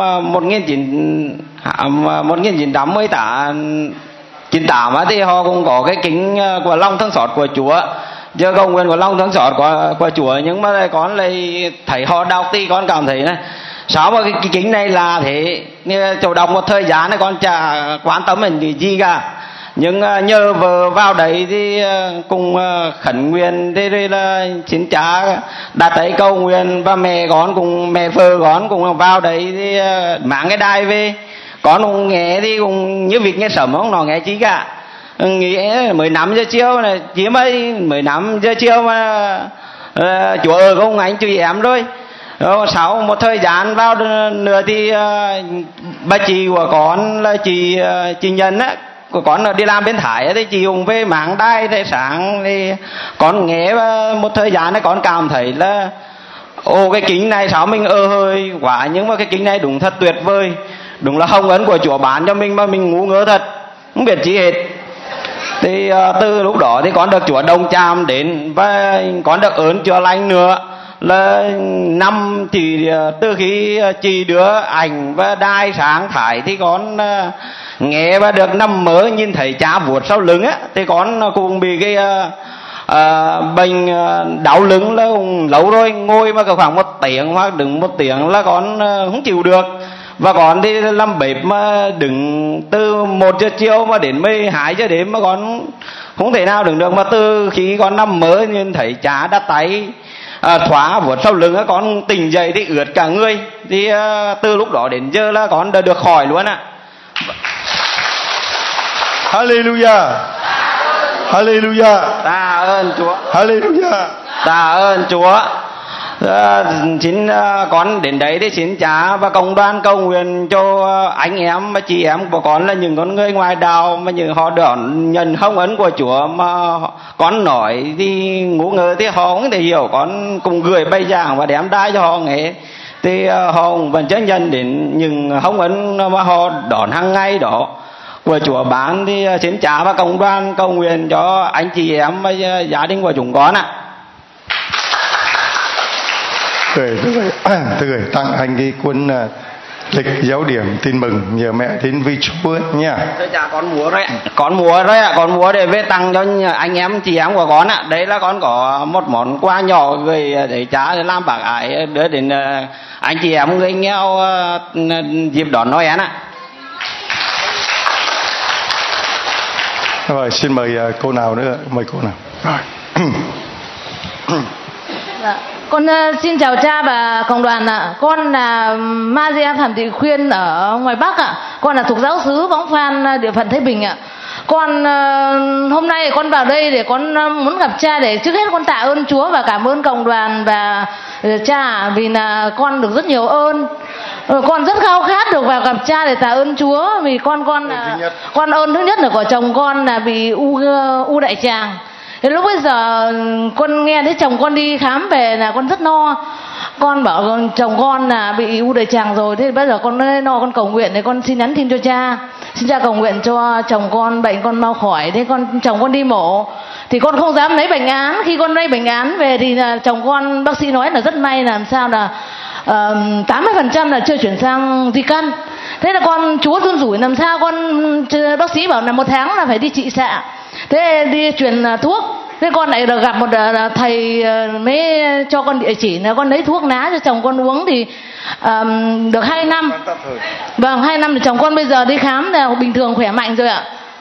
1998 thì họ cũng có cái kính của lòng thương xót của Chúa, giờ cầu nguyện của lòng thương xót của Chúa, nhưng mà con lại thấy họ đọc thì con cảm thấy này Sao mà cái kính này là thế, như chỗ đọc một thời gian này con chả quan tâm đến gì cả, nhưng nhờ vợ vào đấy thì cùng khẩn nguyện, thế đây là xin cha đặt ấy cầu nguyện, và mẹ con cùng mẹ vợ con cùng vào đấy thì mang cái đài về, con cũng nghe thì cũng như việc nghe sớm không nó nghe chi cả, nghĩ 15 giờ chiều này chỉ mới 15 giờ chiều mà Chúa ở không anh chị em rồi. Sau một thời gian vào nữa thì bà chị của con là chị Nhân á, của con đi làm bên Thái thì chị dùng về mạng đài để sáng thì con nghe một thời gian này con cảm thấy là cái kính này sao mình hơi quá, nhưng mà cái kính này đúng thật tuyệt vời, đúng là hồng ân của Chúa bán cho mình mà mình ngu ngơ thật không biết gì hết. Thì từ lúc đó thì con được Chúa đồng chạm đến, và con được ơn Chúa lành nữa là năm thì từ khi chị đưa ảnh và đai sáng Thái thì con nghe và được nằm mơ nhìn thấy cha vuốt sau lưng á, thì con cũng bị cái bệnh đau lưng là cũng lâu rồi, ngồi mà khoảng 1 tiếng hoặc đứng 1 tiếng là con không chịu được. Và con thì làm bếp mà đứng từ 1 giờ chiều mà đến 12 giờ đêm mà con không thể nào đứng được, mà từ khi con nằm mơ nhìn thấy cha đặt tay thoá vuốt sau lưng con tỉnh dậy thì ướt cả người, thì từ lúc đó đến giờ là con đã được khỏi luôn ạ. Hallelujah, Hallelujah, tạ ơn Chúa, Hallelujah, tạ ơn Chúa. Xin con đến đấy thì xin cha và cộng đoàn cầu nguyện cho anh em và chị em của con là những con người ngoài đạo mà những họ đón nhận hồng ấn của Chúa, mà con nói thì ngu ngơ thì họ không thể hiểu, con cùng gửi bài giảng và đem đai cho họ nghe thì họ vẫn chưa nhận đến những hồng ấn mà họ đón hàng ngày đó của Chúa bán. Thì xin cha và cộng đoàn cầu nguyện cho anh chị em và gia đình của chúng con ạ. Tôi gửi tặng anh cái cuốn lịch giáo điểm tin mừng nhờ mẹ đến với Chúa nha. Thưa cha, con mua rồi ạ, con mua để về tặng cho anh em chị em của con ạ. Đấy là con có một món quà nhỏ gửi để cha để làm bác ái đưa đến anh chị em người nghèo dịp đón Noel ạ. Rồi xin mời cô nào nữa, mời cô nào. Rồi. Dạ. Con xin chào cha và cộng đoàn ạ. Con là Maria Phạm Thị Khuyên ở ngoài Bắc ạ. Con là thuộc giáo xứ Võng Phan, địa phận Thái Bình ạ. Con hôm nay con vào đây để con muốn gặp cha, để trước hết con tạ ơn Chúa và cảm ơn cộng đoàn và cha vì là con được rất nhiều ơn. Con rất khao khát được vào gặp cha để tạ ơn Chúa, vì con ơn thứ nhất là của chồng con là bị u đại tràng. Thì lúc bây giờ con nghe thấy chồng con đi khám về là con rất no. Con bảo chồng con là bị u đại tràng rồi, thế bây giờ con no, con cầu nguyện thì con xin nhắn tin cho cha. Xin cha cầu nguyện cho chồng con bệnh con mau khỏi. Thế chồng con đi mổ thì con không dám lấy bệnh án. Khi con lấy bệnh án về thì là chồng con bác sĩ nói là rất may làm sao là 80% là chưa chuyển sang di căn. Thế là Chúa run rủi làm sao bác sĩ bảo là 1 tháng là phải đi trị xạ. Thế đi truyền thuốc. Thế con lại được gặp một thầy mới cho con địa chỉ là con lấy thuốc lá cho chồng con uống thì được 2 năm. Vâng, 2 năm thì chồng con bây giờ đi khám là bình thường khỏe mạnh rồi ạ.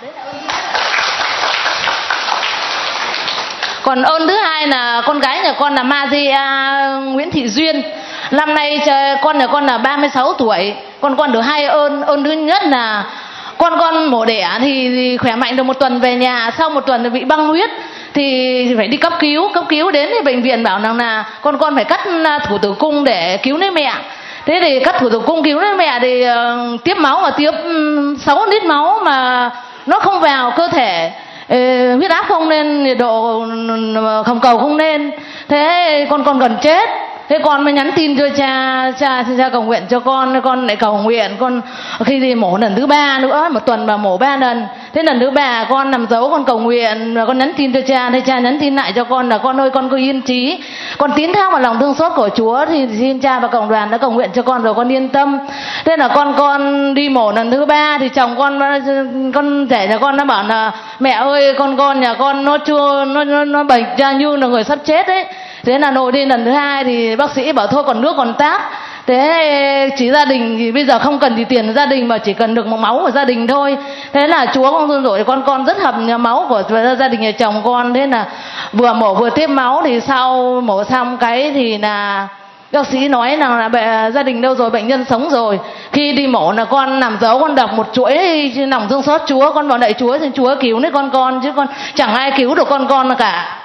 Còn ơn thứ hai là con gái nhà con là Maria Nguyễn Thị Duyên. Năm nay con là 36 tuổi. Con được 2 ơn. Ơn thứ nhất là con mổ đẻ thì khỏe mạnh được 1 tuần về nhà, sau 1 tuần bị băng huyết thì phải đi cấp cứu đến thì bệnh viện bảo rằng là con phải cắt thủ tử cung để cứu lấy mẹ. Thế thì cắt thủ tử cung cứu lấy mẹ thì tiếp máu mà tiếp 6 lít máu mà nó không vào cơ thể, huyết áp không lên, nhiệt độ hồng cầu không lên, thế con gần chết. Thế con mới nhắn tin cho cha xin cha cầu nguyện cho con lại cầu nguyện. Con khi đi mổ lần thứ 3 nữa, 1 tuần mà mổ 3 lần. Thế lần thứ 3 con nằm dấu con cầu nguyện và con nhắn tin cho cha. Thế cha nhắn tin lại cho con là con ơi con cứ yên trí, con tín thác vào lòng thương xót của Chúa. Thì xin cha và cộng đoàn đã cầu nguyện cho con rồi, con yên tâm. Thế là con đi mổ lần thứ 3 thì chồng con rể nhà con nó bảo là mẹ ơi con nhà con nó bệnh ra như là người sắp chết ấy. Thế là nội đi lần thứ 2 thì bác sĩ bảo thôi còn nước còn tát. Thế chỉ gia đình thì bây giờ không cần gì tiền gia đình mà chỉ cần được một máu của gia đình thôi. Thế là Chúa con rồi con rất hợp máu của gia đình nhà chồng con. Thế là vừa mổ vừa tiếp máu, thì sau mổ xong cái thì là bác sĩ nói là gia đình đâu rồi, bệnh nhân sống rồi. Khi đi mổ là con nằm giấu, con đọc một chuỗi lòng thương xót Chúa, con bảo lạy Chúa thì Chúa cứu lấy con chứ con chẳng ai cứu được con cả.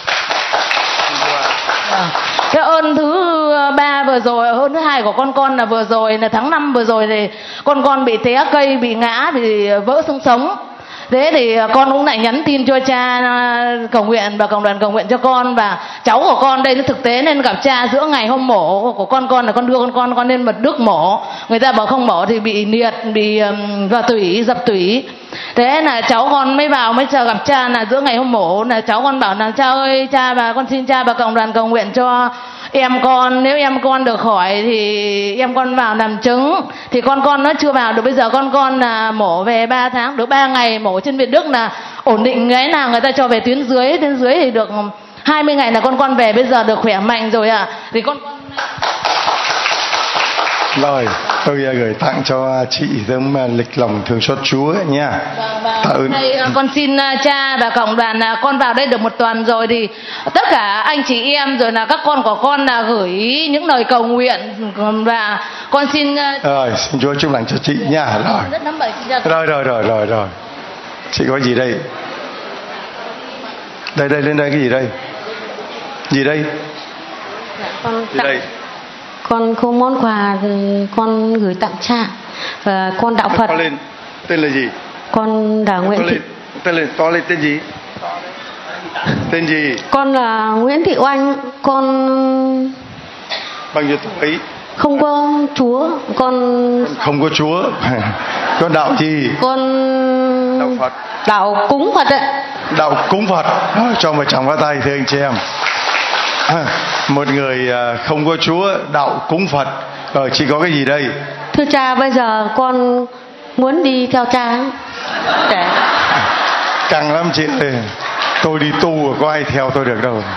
Cái ơn thứ 3 vừa rồi, ơn thứ 2 của con là vừa rồi là tháng 5 vừa rồi thì con bị té cây, bị ngã, bị vỡ xương sống. Thế thì con cũng lại nhắn tin cho cha cầu nguyện và cộng đoàn cầu nguyện cho con, và cháu của con đây nó thực tế nên gặp cha giữa ngày hôm mổ của con là con đưa con lên Mật Đức mổ. Người ta bảo không mổ thì bị liệt, bị vào tủy, dập tủy. Thế là cháu con mới vào mới chờ gặp cha, là giữa ngày hôm mổ là cháu con bảo là cha ơi, cha và con xin cha và cộng đoàn cầu nguyện cho em con, nếu em con được khỏi thì em con vào làm chứng. Thì con nó chưa vào được, bây giờ con là mổ về 3 tháng, được 3 ngày mổ trên Việt Đức là ổn định, cái là người ta cho về tuyến dưới thì được 20 ngày là con về, bây giờ được khỏe mạnh rồi ạ. Thì con rồi tôi gửi tặng cho chị tấm lịch lòng thương xót Chúa nha. Con xin cha và cộng đoàn, con vào đây được 1 tuần rồi thì tất cả anh chị em rồi là các con của con là gửi những lời cầu nguyện, và con xin rồi xin Chúa chúc lành cho chị nha. Rồi chị có gì đây? Đây lên đây, cái gì đây? Gì đây? Con gì đây? Con không món quà thì con gửi tặng cha và con đạo Phật. Lên. Tên là gì? Con là Nguyễn Thị. To lên tên gì? Tên gì? Con là Nguyễn Thị Oanh. Con bao nhiêu tuổi? Không có Chúa. Con không có Chúa. Con đạo gì? Con đạo Phật. Đạo cúng Phật ạ. Đạo cúng Phật. Cho một tràng pháo tay thưa anh chị em. Một người không có Chúa, đạo cúng Phật. Rồi chị có cái gì đây? Thưa cha, bây giờ con muốn đi theo cha. Để căng lắm chị ơi. Tôi đi tu có ai theo tôi được đâu.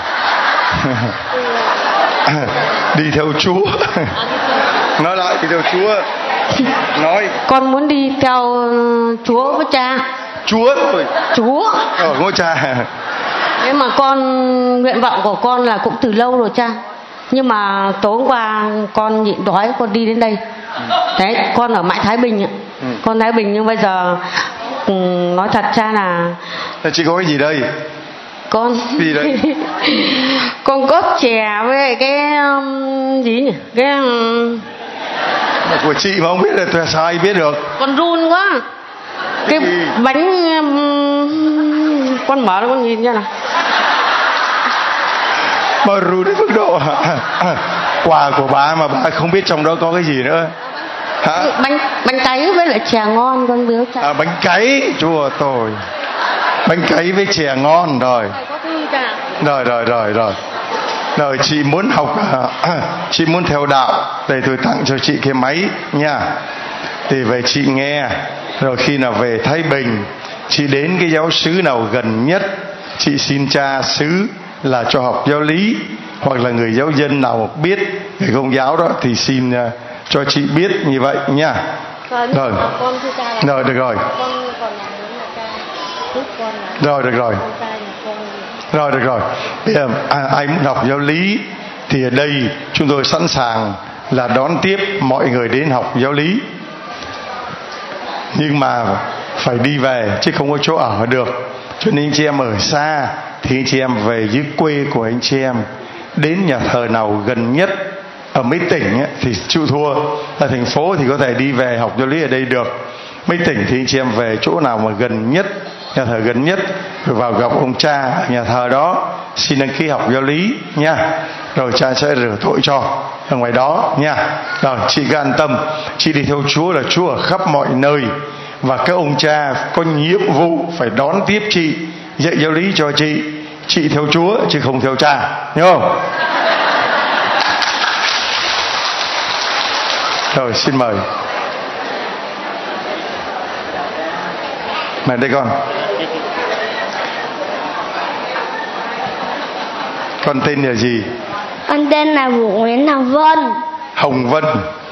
Đi theo Chúa. Nói lại, đi theo Chúa. Nói con muốn đi theo Chúa với cha. Chúa thôi. Chúa ngôi cha. Thế mà con, nguyện vọng của con là cũng từ lâu rồi cha. Nhưng mà tối hôm qua con nhịn đói, con đi đến đây. Đấy, con ở Mãi Thái Bình ạ. Con Thái Bình, nhưng bây giờ nói thật cha là chị có cái gì đây? Con gì đấy? Con có chè với cái gì nhỉ? Cái của chị mà không biết là tôi sao ai biết được. Con run quá. Cái bánh con mở ra con nhìn cho nào. Mà run đến mức độ quà của bà mà bà không biết trong đó có cái gì nữa. Hả? Bánh cáy với lại chè ngon con biếu cha. Bánh cáy chua tôi. Bánh cáy với chè ngon rồi. Rồi chị muốn học, chị muốn theo đạo, đây tôi tặng cho chị cái máy nha. Thì về chị nghe, rồi khi nào về Thái Bình, chị đến cái giáo xứ nào gần nhất, chị xin cha xứ là cho học giáo lý, hoặc là người giáo dân nào biết người Công giáo đó thì xin cho chị biết như vậy nha. Rồi được rồi. Rồi được rồi. Bây giờ ai muốn học giáo lý thì ở đây chúng tôi sẵn sàng là đón tiếp mọi người đến học giáo lý, nhưng mà phải đi về chứ không có chỗ ở được. Cho nên anh chị em ở xa thì anh chị em về dưới quê của anh chị em, đến nhà thờ nào gần nhất. Ở mấy tỉnh ấy, thì chịu thua. Ở thành phố thì có thể đi về học giáo lý ở đây được. Mấy tỉnh thì anh chị em về chỗ nào mà gần nhất, nhà thờ gần nhất, rồi vào gặp ông cha ở nhà thờ đó, xin đăng ký học giáo lý nha. Rồi cha sẽ rửa tội cho ở ngoài đó nha. Rồi chị cứ an tâm, chị đi theo Chúa là Chúa ở khắp mọi nơi, và các ông cha có nhiệm vụ phải đón tiếp chị, dạy giáo lý cho chị. Chị theo Chúa chứ không theo cha, hiểu không? Rồi xin mời. Mời đây con. Con tên là gì? Con tên là Vũ Nguyễn Hồng Vân. Hồng Vân.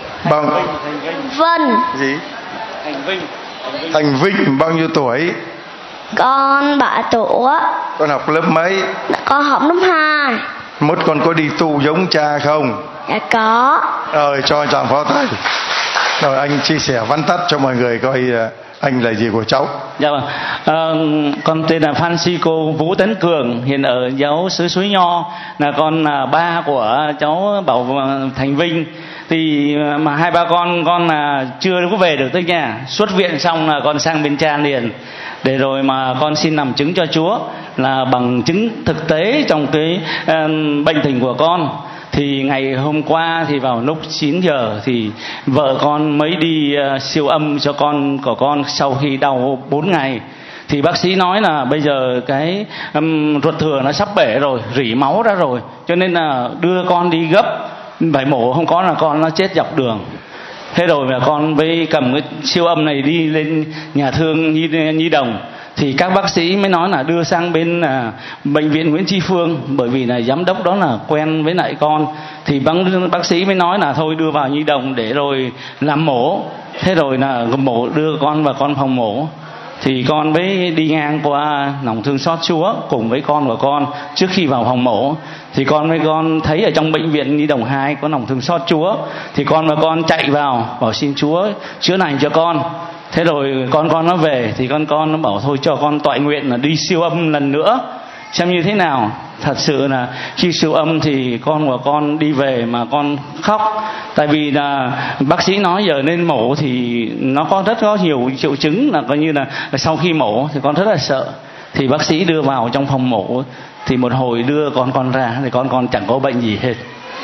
Vân. Gì? Thành Vinh bao nhiêu tuổi? Con 7 tuổi. Con học lớp mấy? Con học lớp 2. Mốt con có đi tu giống cha không? Dạ có. Rồi cho chàng pháo tay. Rồi anh chia sẻ vắn tắt cho mọi người coi anh là gì của cháu. Dạ vâng. Con tên là Francisco Vũ Tấn Cường, hiện ở giáo xứ Suối Nho, là con là ba của cháu Bảo Thành Vinh. Thì mà hai ba con là chưa có về được tới nhà, xuất viện xong là con sang bên cha liền, để rồi mà con xin làm chứng cho Chúa là bằng chứng thực tế trong cái bệnh tình của con. Thì ngày hôm qua thì vào lúc 9 giờ thì vợ con mới đi siêu âm cho con của con sau khi đau 4 ngày. Thì bác sĩ nói là bây giờ cái ruột thừa nó sắp bể rồi, rỉ máu ra rồi, cho nên là đưa con đi gấp, phải mổ, không có là con nó chết dọc đường. Thế rồi mà con mới cầm cái siêu âm này đi lên nhà thương Nhi Đồng. Thì các bác sĩ mới nói là đưa sang bên bệnh viện Nguyễn Tri Phương, bởi vì là giám đốc đó là quen với lại con. Thì bác sĩ mới nói là thôi đưa vào Nhi Đồng để rồi làm mổ. Thế rồi là mổ đưa con vào con phòng mổ. Thì con mới đi ngang qua lòng thương xót Chúa cùng với con của con trước khi vào phòng mổ. Thì con thấy ở trong bệnh viện Nhi Đồng 2 có lòng thương xót Chúa. Thì con và con chạy vào bảo xin Chúa chữa lành cho con. Thế rồi con nó về thì con nó bảo thôi cho con toại nguyện là đi siêu âm lần nữa xem như thế nào. Thật sự là khi siêu âm thì con của con đi về mà con khóc, tại vì là bác sĩ nói giờ nên mổ thì nó có nhiều triệu chứng, là coi như là sau khi mổ thì con rất là sợ. Thì bác sĩ đưa vào trong phòng mổ thì một hồi đưa con ra thì con chẳng có bệnh gì hết.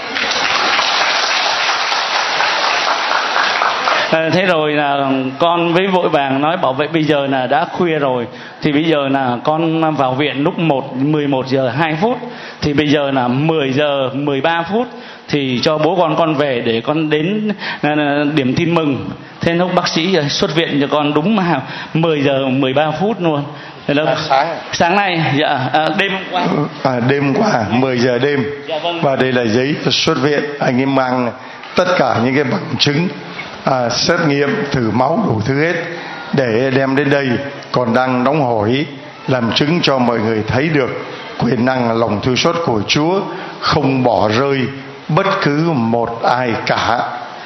Thế rồi là con với vội vàng nói bảo vệ bây giờ là đã khuya rồi, thì bây giờ là con vào viện lúc 11 giờ 2 phút, thì bây giờ là 10 giờ 13 phút thì cho bố con về để con đến điểm tin mừng. Thế lúc bác sĩ xuất viện cho con đúng 10 giờ 13 phút luôn. Sáng nay, dạ, đêm hôm qua. Đêm qua 10 giờ đêm. Dạ, vâng. Và đây là giấy xuất viện. Anh ấy mang tất cả những cái bằng chứng xét nghiệm, thử máu đủ thứ hết để đem đến đây. Còn đang đóng hỏi làm chứng cho mọi người thấy được quyền năng lòng thương xót của Chúa không bỏ rơi bất cứ một ai cả.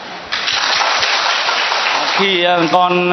Khi con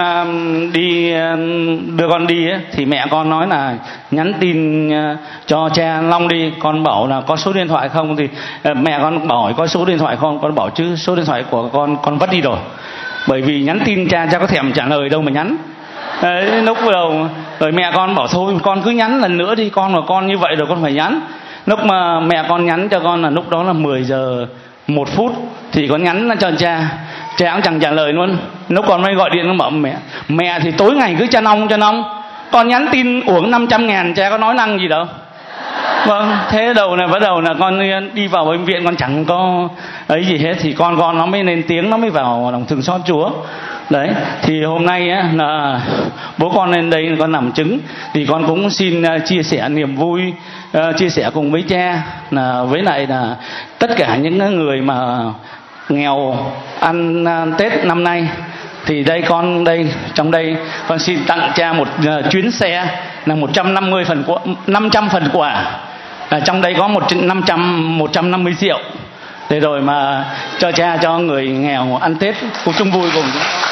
đưa con đi ấy, thì mẹ con nói là nhắn tin cho cha Long đi. Con bảo là có số điện thoại không, thì mẹ con bảo có số điện thoại không. Con bảo chứ số điện thoại của con vứt đi rồi, bởi vì nhắn tin cha có thèm trả lời đâu mà nhắn. Lúc đầu rồi mẹ con bảo thôi con cứ nhắn lần nữa đi, con của con như vậy rồi con phải nhắn. Lúc mà mẹ con nhắn cho con là lúc đó là 10 giờ 1 phút thì con nhắn cho cha cũng chẳng trả lời luôn. Lúc con mới gọi điện nó bảo mẹ thì tối ngày cứ cho nong con nhắn tin uổng 500.000 cha có nói năng gì đâu. Vâng, thế đầu là bắt đầu là con đi vào bệnh viện con chẳng có ấy gì hết, thì con nó mới lên tiếng, nó mới vào lòng thương xót Chúa. Đấy, thì hôm nay á, là bố con lên đây con làm chứng, thì con cũng xin chia sẻ niềm vui, chia sẻ cùng với cha là với lại là tất cả những người mà nghèo ăn Tết năm nay. Thì đây trong đây con xin tặng cha một chuyến xe là 500 phần quà. Trong đây có 150 triệu để rồi mà cho cha cho người nghèo ăn Tết cùng chung vui cùng.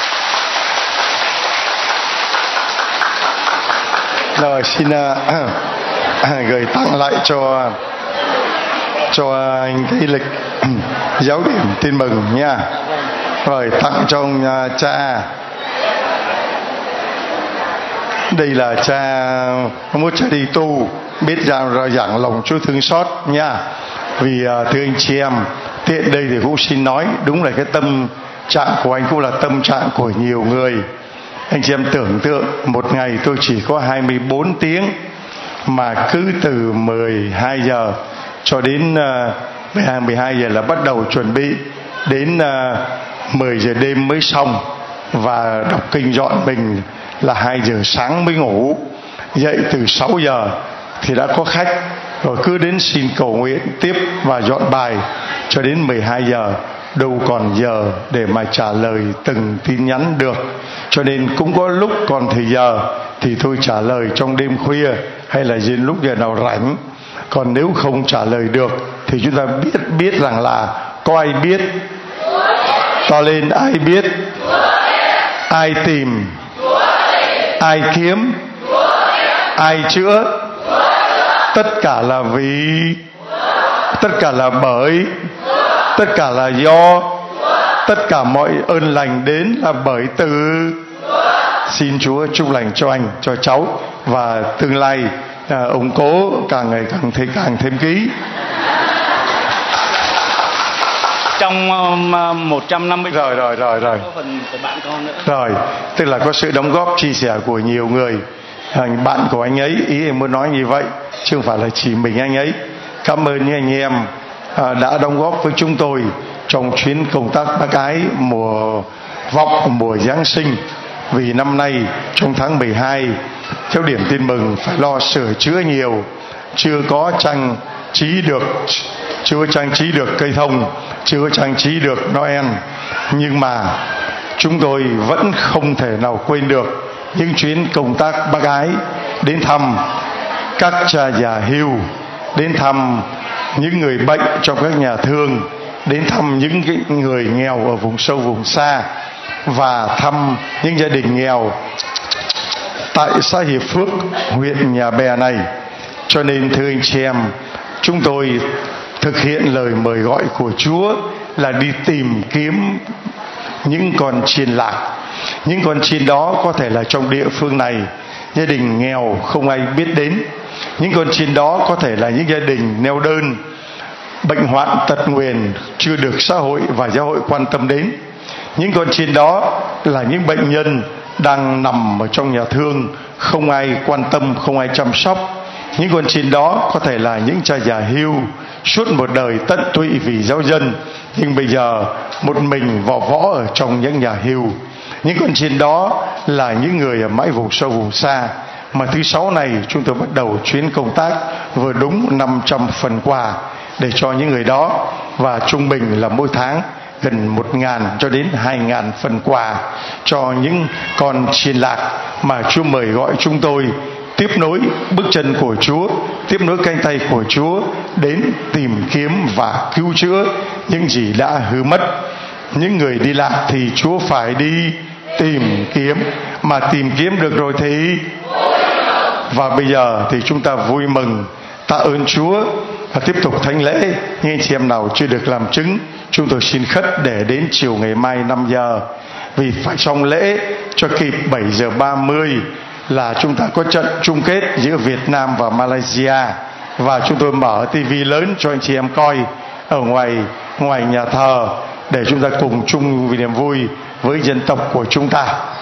Rồi xin gửi tặng lại cho anh cái lịch giáo điểm tin mừng nha. Rồi tặng cho ông cha. Đây là cha muốn cha đi tu, biết ra giảng lòng Chúa thương xót nha. Vì thưa anh chị em, tiện đây thì cũng xin nói, đúng là cái tâm trạng của anh cũng là tâm trạng của nhiều người. Anh chị em tưởng tượng một ngày tôi chỉ có 24 tiếng, mà cứ từ 12 giờ cho đến 12 giờ là bắt đầu chuẩn bị, đến 10 giờ đêm mới xong, và đọc kinh dọn mình là 2 giờ sáng mới ngủ. Dậy từ 6 giờ thì đã có khách, rồi cứ đến xin cầu nguyện tiếp và dọn bài cho đến 12 giờ. đâu còn giờ để mà trả lời từng tin nhắn được. Cho nên cũng có lúc còn thời giờ thì tôi trả lời trong đêm khuya hay là đến lúc giờ nào rảnh. Còn nếu không trả lời được thì chúng ta biết rằng là có ai biết? To lên, ai biết? Ai tìm? Ai kiếm? Ai chữa? Tất cả là vì, tất cả là bởi, tất cả là do, tất cả mọi ơn lành đến là bởi từ. Xin Chúa chúc lành cho anh, cho cháu, và tương lai ông cố càng ngày càng thêm ký. Trong 150 rồi phần của bạn con nữa. Rồi, tức là có sự đóng góp chia sẻ của nhiều người. Bạn của anh ấy, ý em muốn nói như vậy, chứ không phải là chỉ mình anh ấy. Cảm ơn những anh em đã đóng góp với chúng tôi trong chuyến công tác Bác Ái mùa Giáng sinh. Vì năm nay trong tháng 12 theo điểm tin mừng phải lo sửa chữa nhiều, chưa có trang trí được cây thông, chưa có trang trí được Noel, nhưng mà chúng tôi vẫn không thể nào quên được những chuyến công tác Bác Ái, đến thăm các cha già hưu, đến thăm những người bệnh trong các nhà thương, đến thăm những người nghèo ở vùng sâu vùng xa, và thăm những gia đình nghèo tại xã Hiệp Phước, huyện Nhà Bè này. Cho nên thưa anh chị em, chúng tôi thực hiện lời mời gọi của Chúa là đi tìm kiếm những con chiên lạc. Những con chiên đó có thể là trong địa phương này gia đình nghèo không ai biết đến. Những con chiên đó có thể là những gia đình neo đơn, bệnh hoạn tật nguyền chưa được xã hội và giáo hội quan tâm đến. Những con chiên đó là những bệnh nhân đang nằm ở trong nhà thương, không ai quan tâm, không ai chăm sóc. Những con chiên đó có thể là những cha già hưu suốt một đời tận tụy vì giáo dân, nhưng bây giờ một mình vò võ ở trong những nhà hưu. Những con chiên đó là những người ở mãi vùng sâu vùng xa. Mà thứ Sáu này chúng tôi bắt đầu chuyến công tác vừa đúng 500 phần quà để cho những người đó, và trung bình là mỗi tháng gần 1.000 cho đến 2.000 phần quà cho những con chiên lạc mà Chúa mời gọi chúng tôi tiếp nối bước chân của Chúa, tiếp nối cánh tay của Chúa đến tìm kiếm và cứu chữa những gì đã hư mất. Những người đi lạc thì Chúa phải đi tìm kiếm, mà tìm kiếm được rồi thì và bây giờ thì chúng ta vui mừng tạ ơn Chúa và tiếp tục thánh lễ. Nhưng anh chị em nào chưa được làm chứng, chúng tôi xin khất để đến chiều ngày mai 5 giờ, vì phải xong lễ cho kịp 7 giờ 30 là chúng ta có trận chung kết giữa Việt Nam và Malaysia, và chúng tôi mở tivi lớn cho anh chị em coi ở ngoài nhà thờ để chúng ta cùng chung vì niềm vui với dân tộc của chúng ta.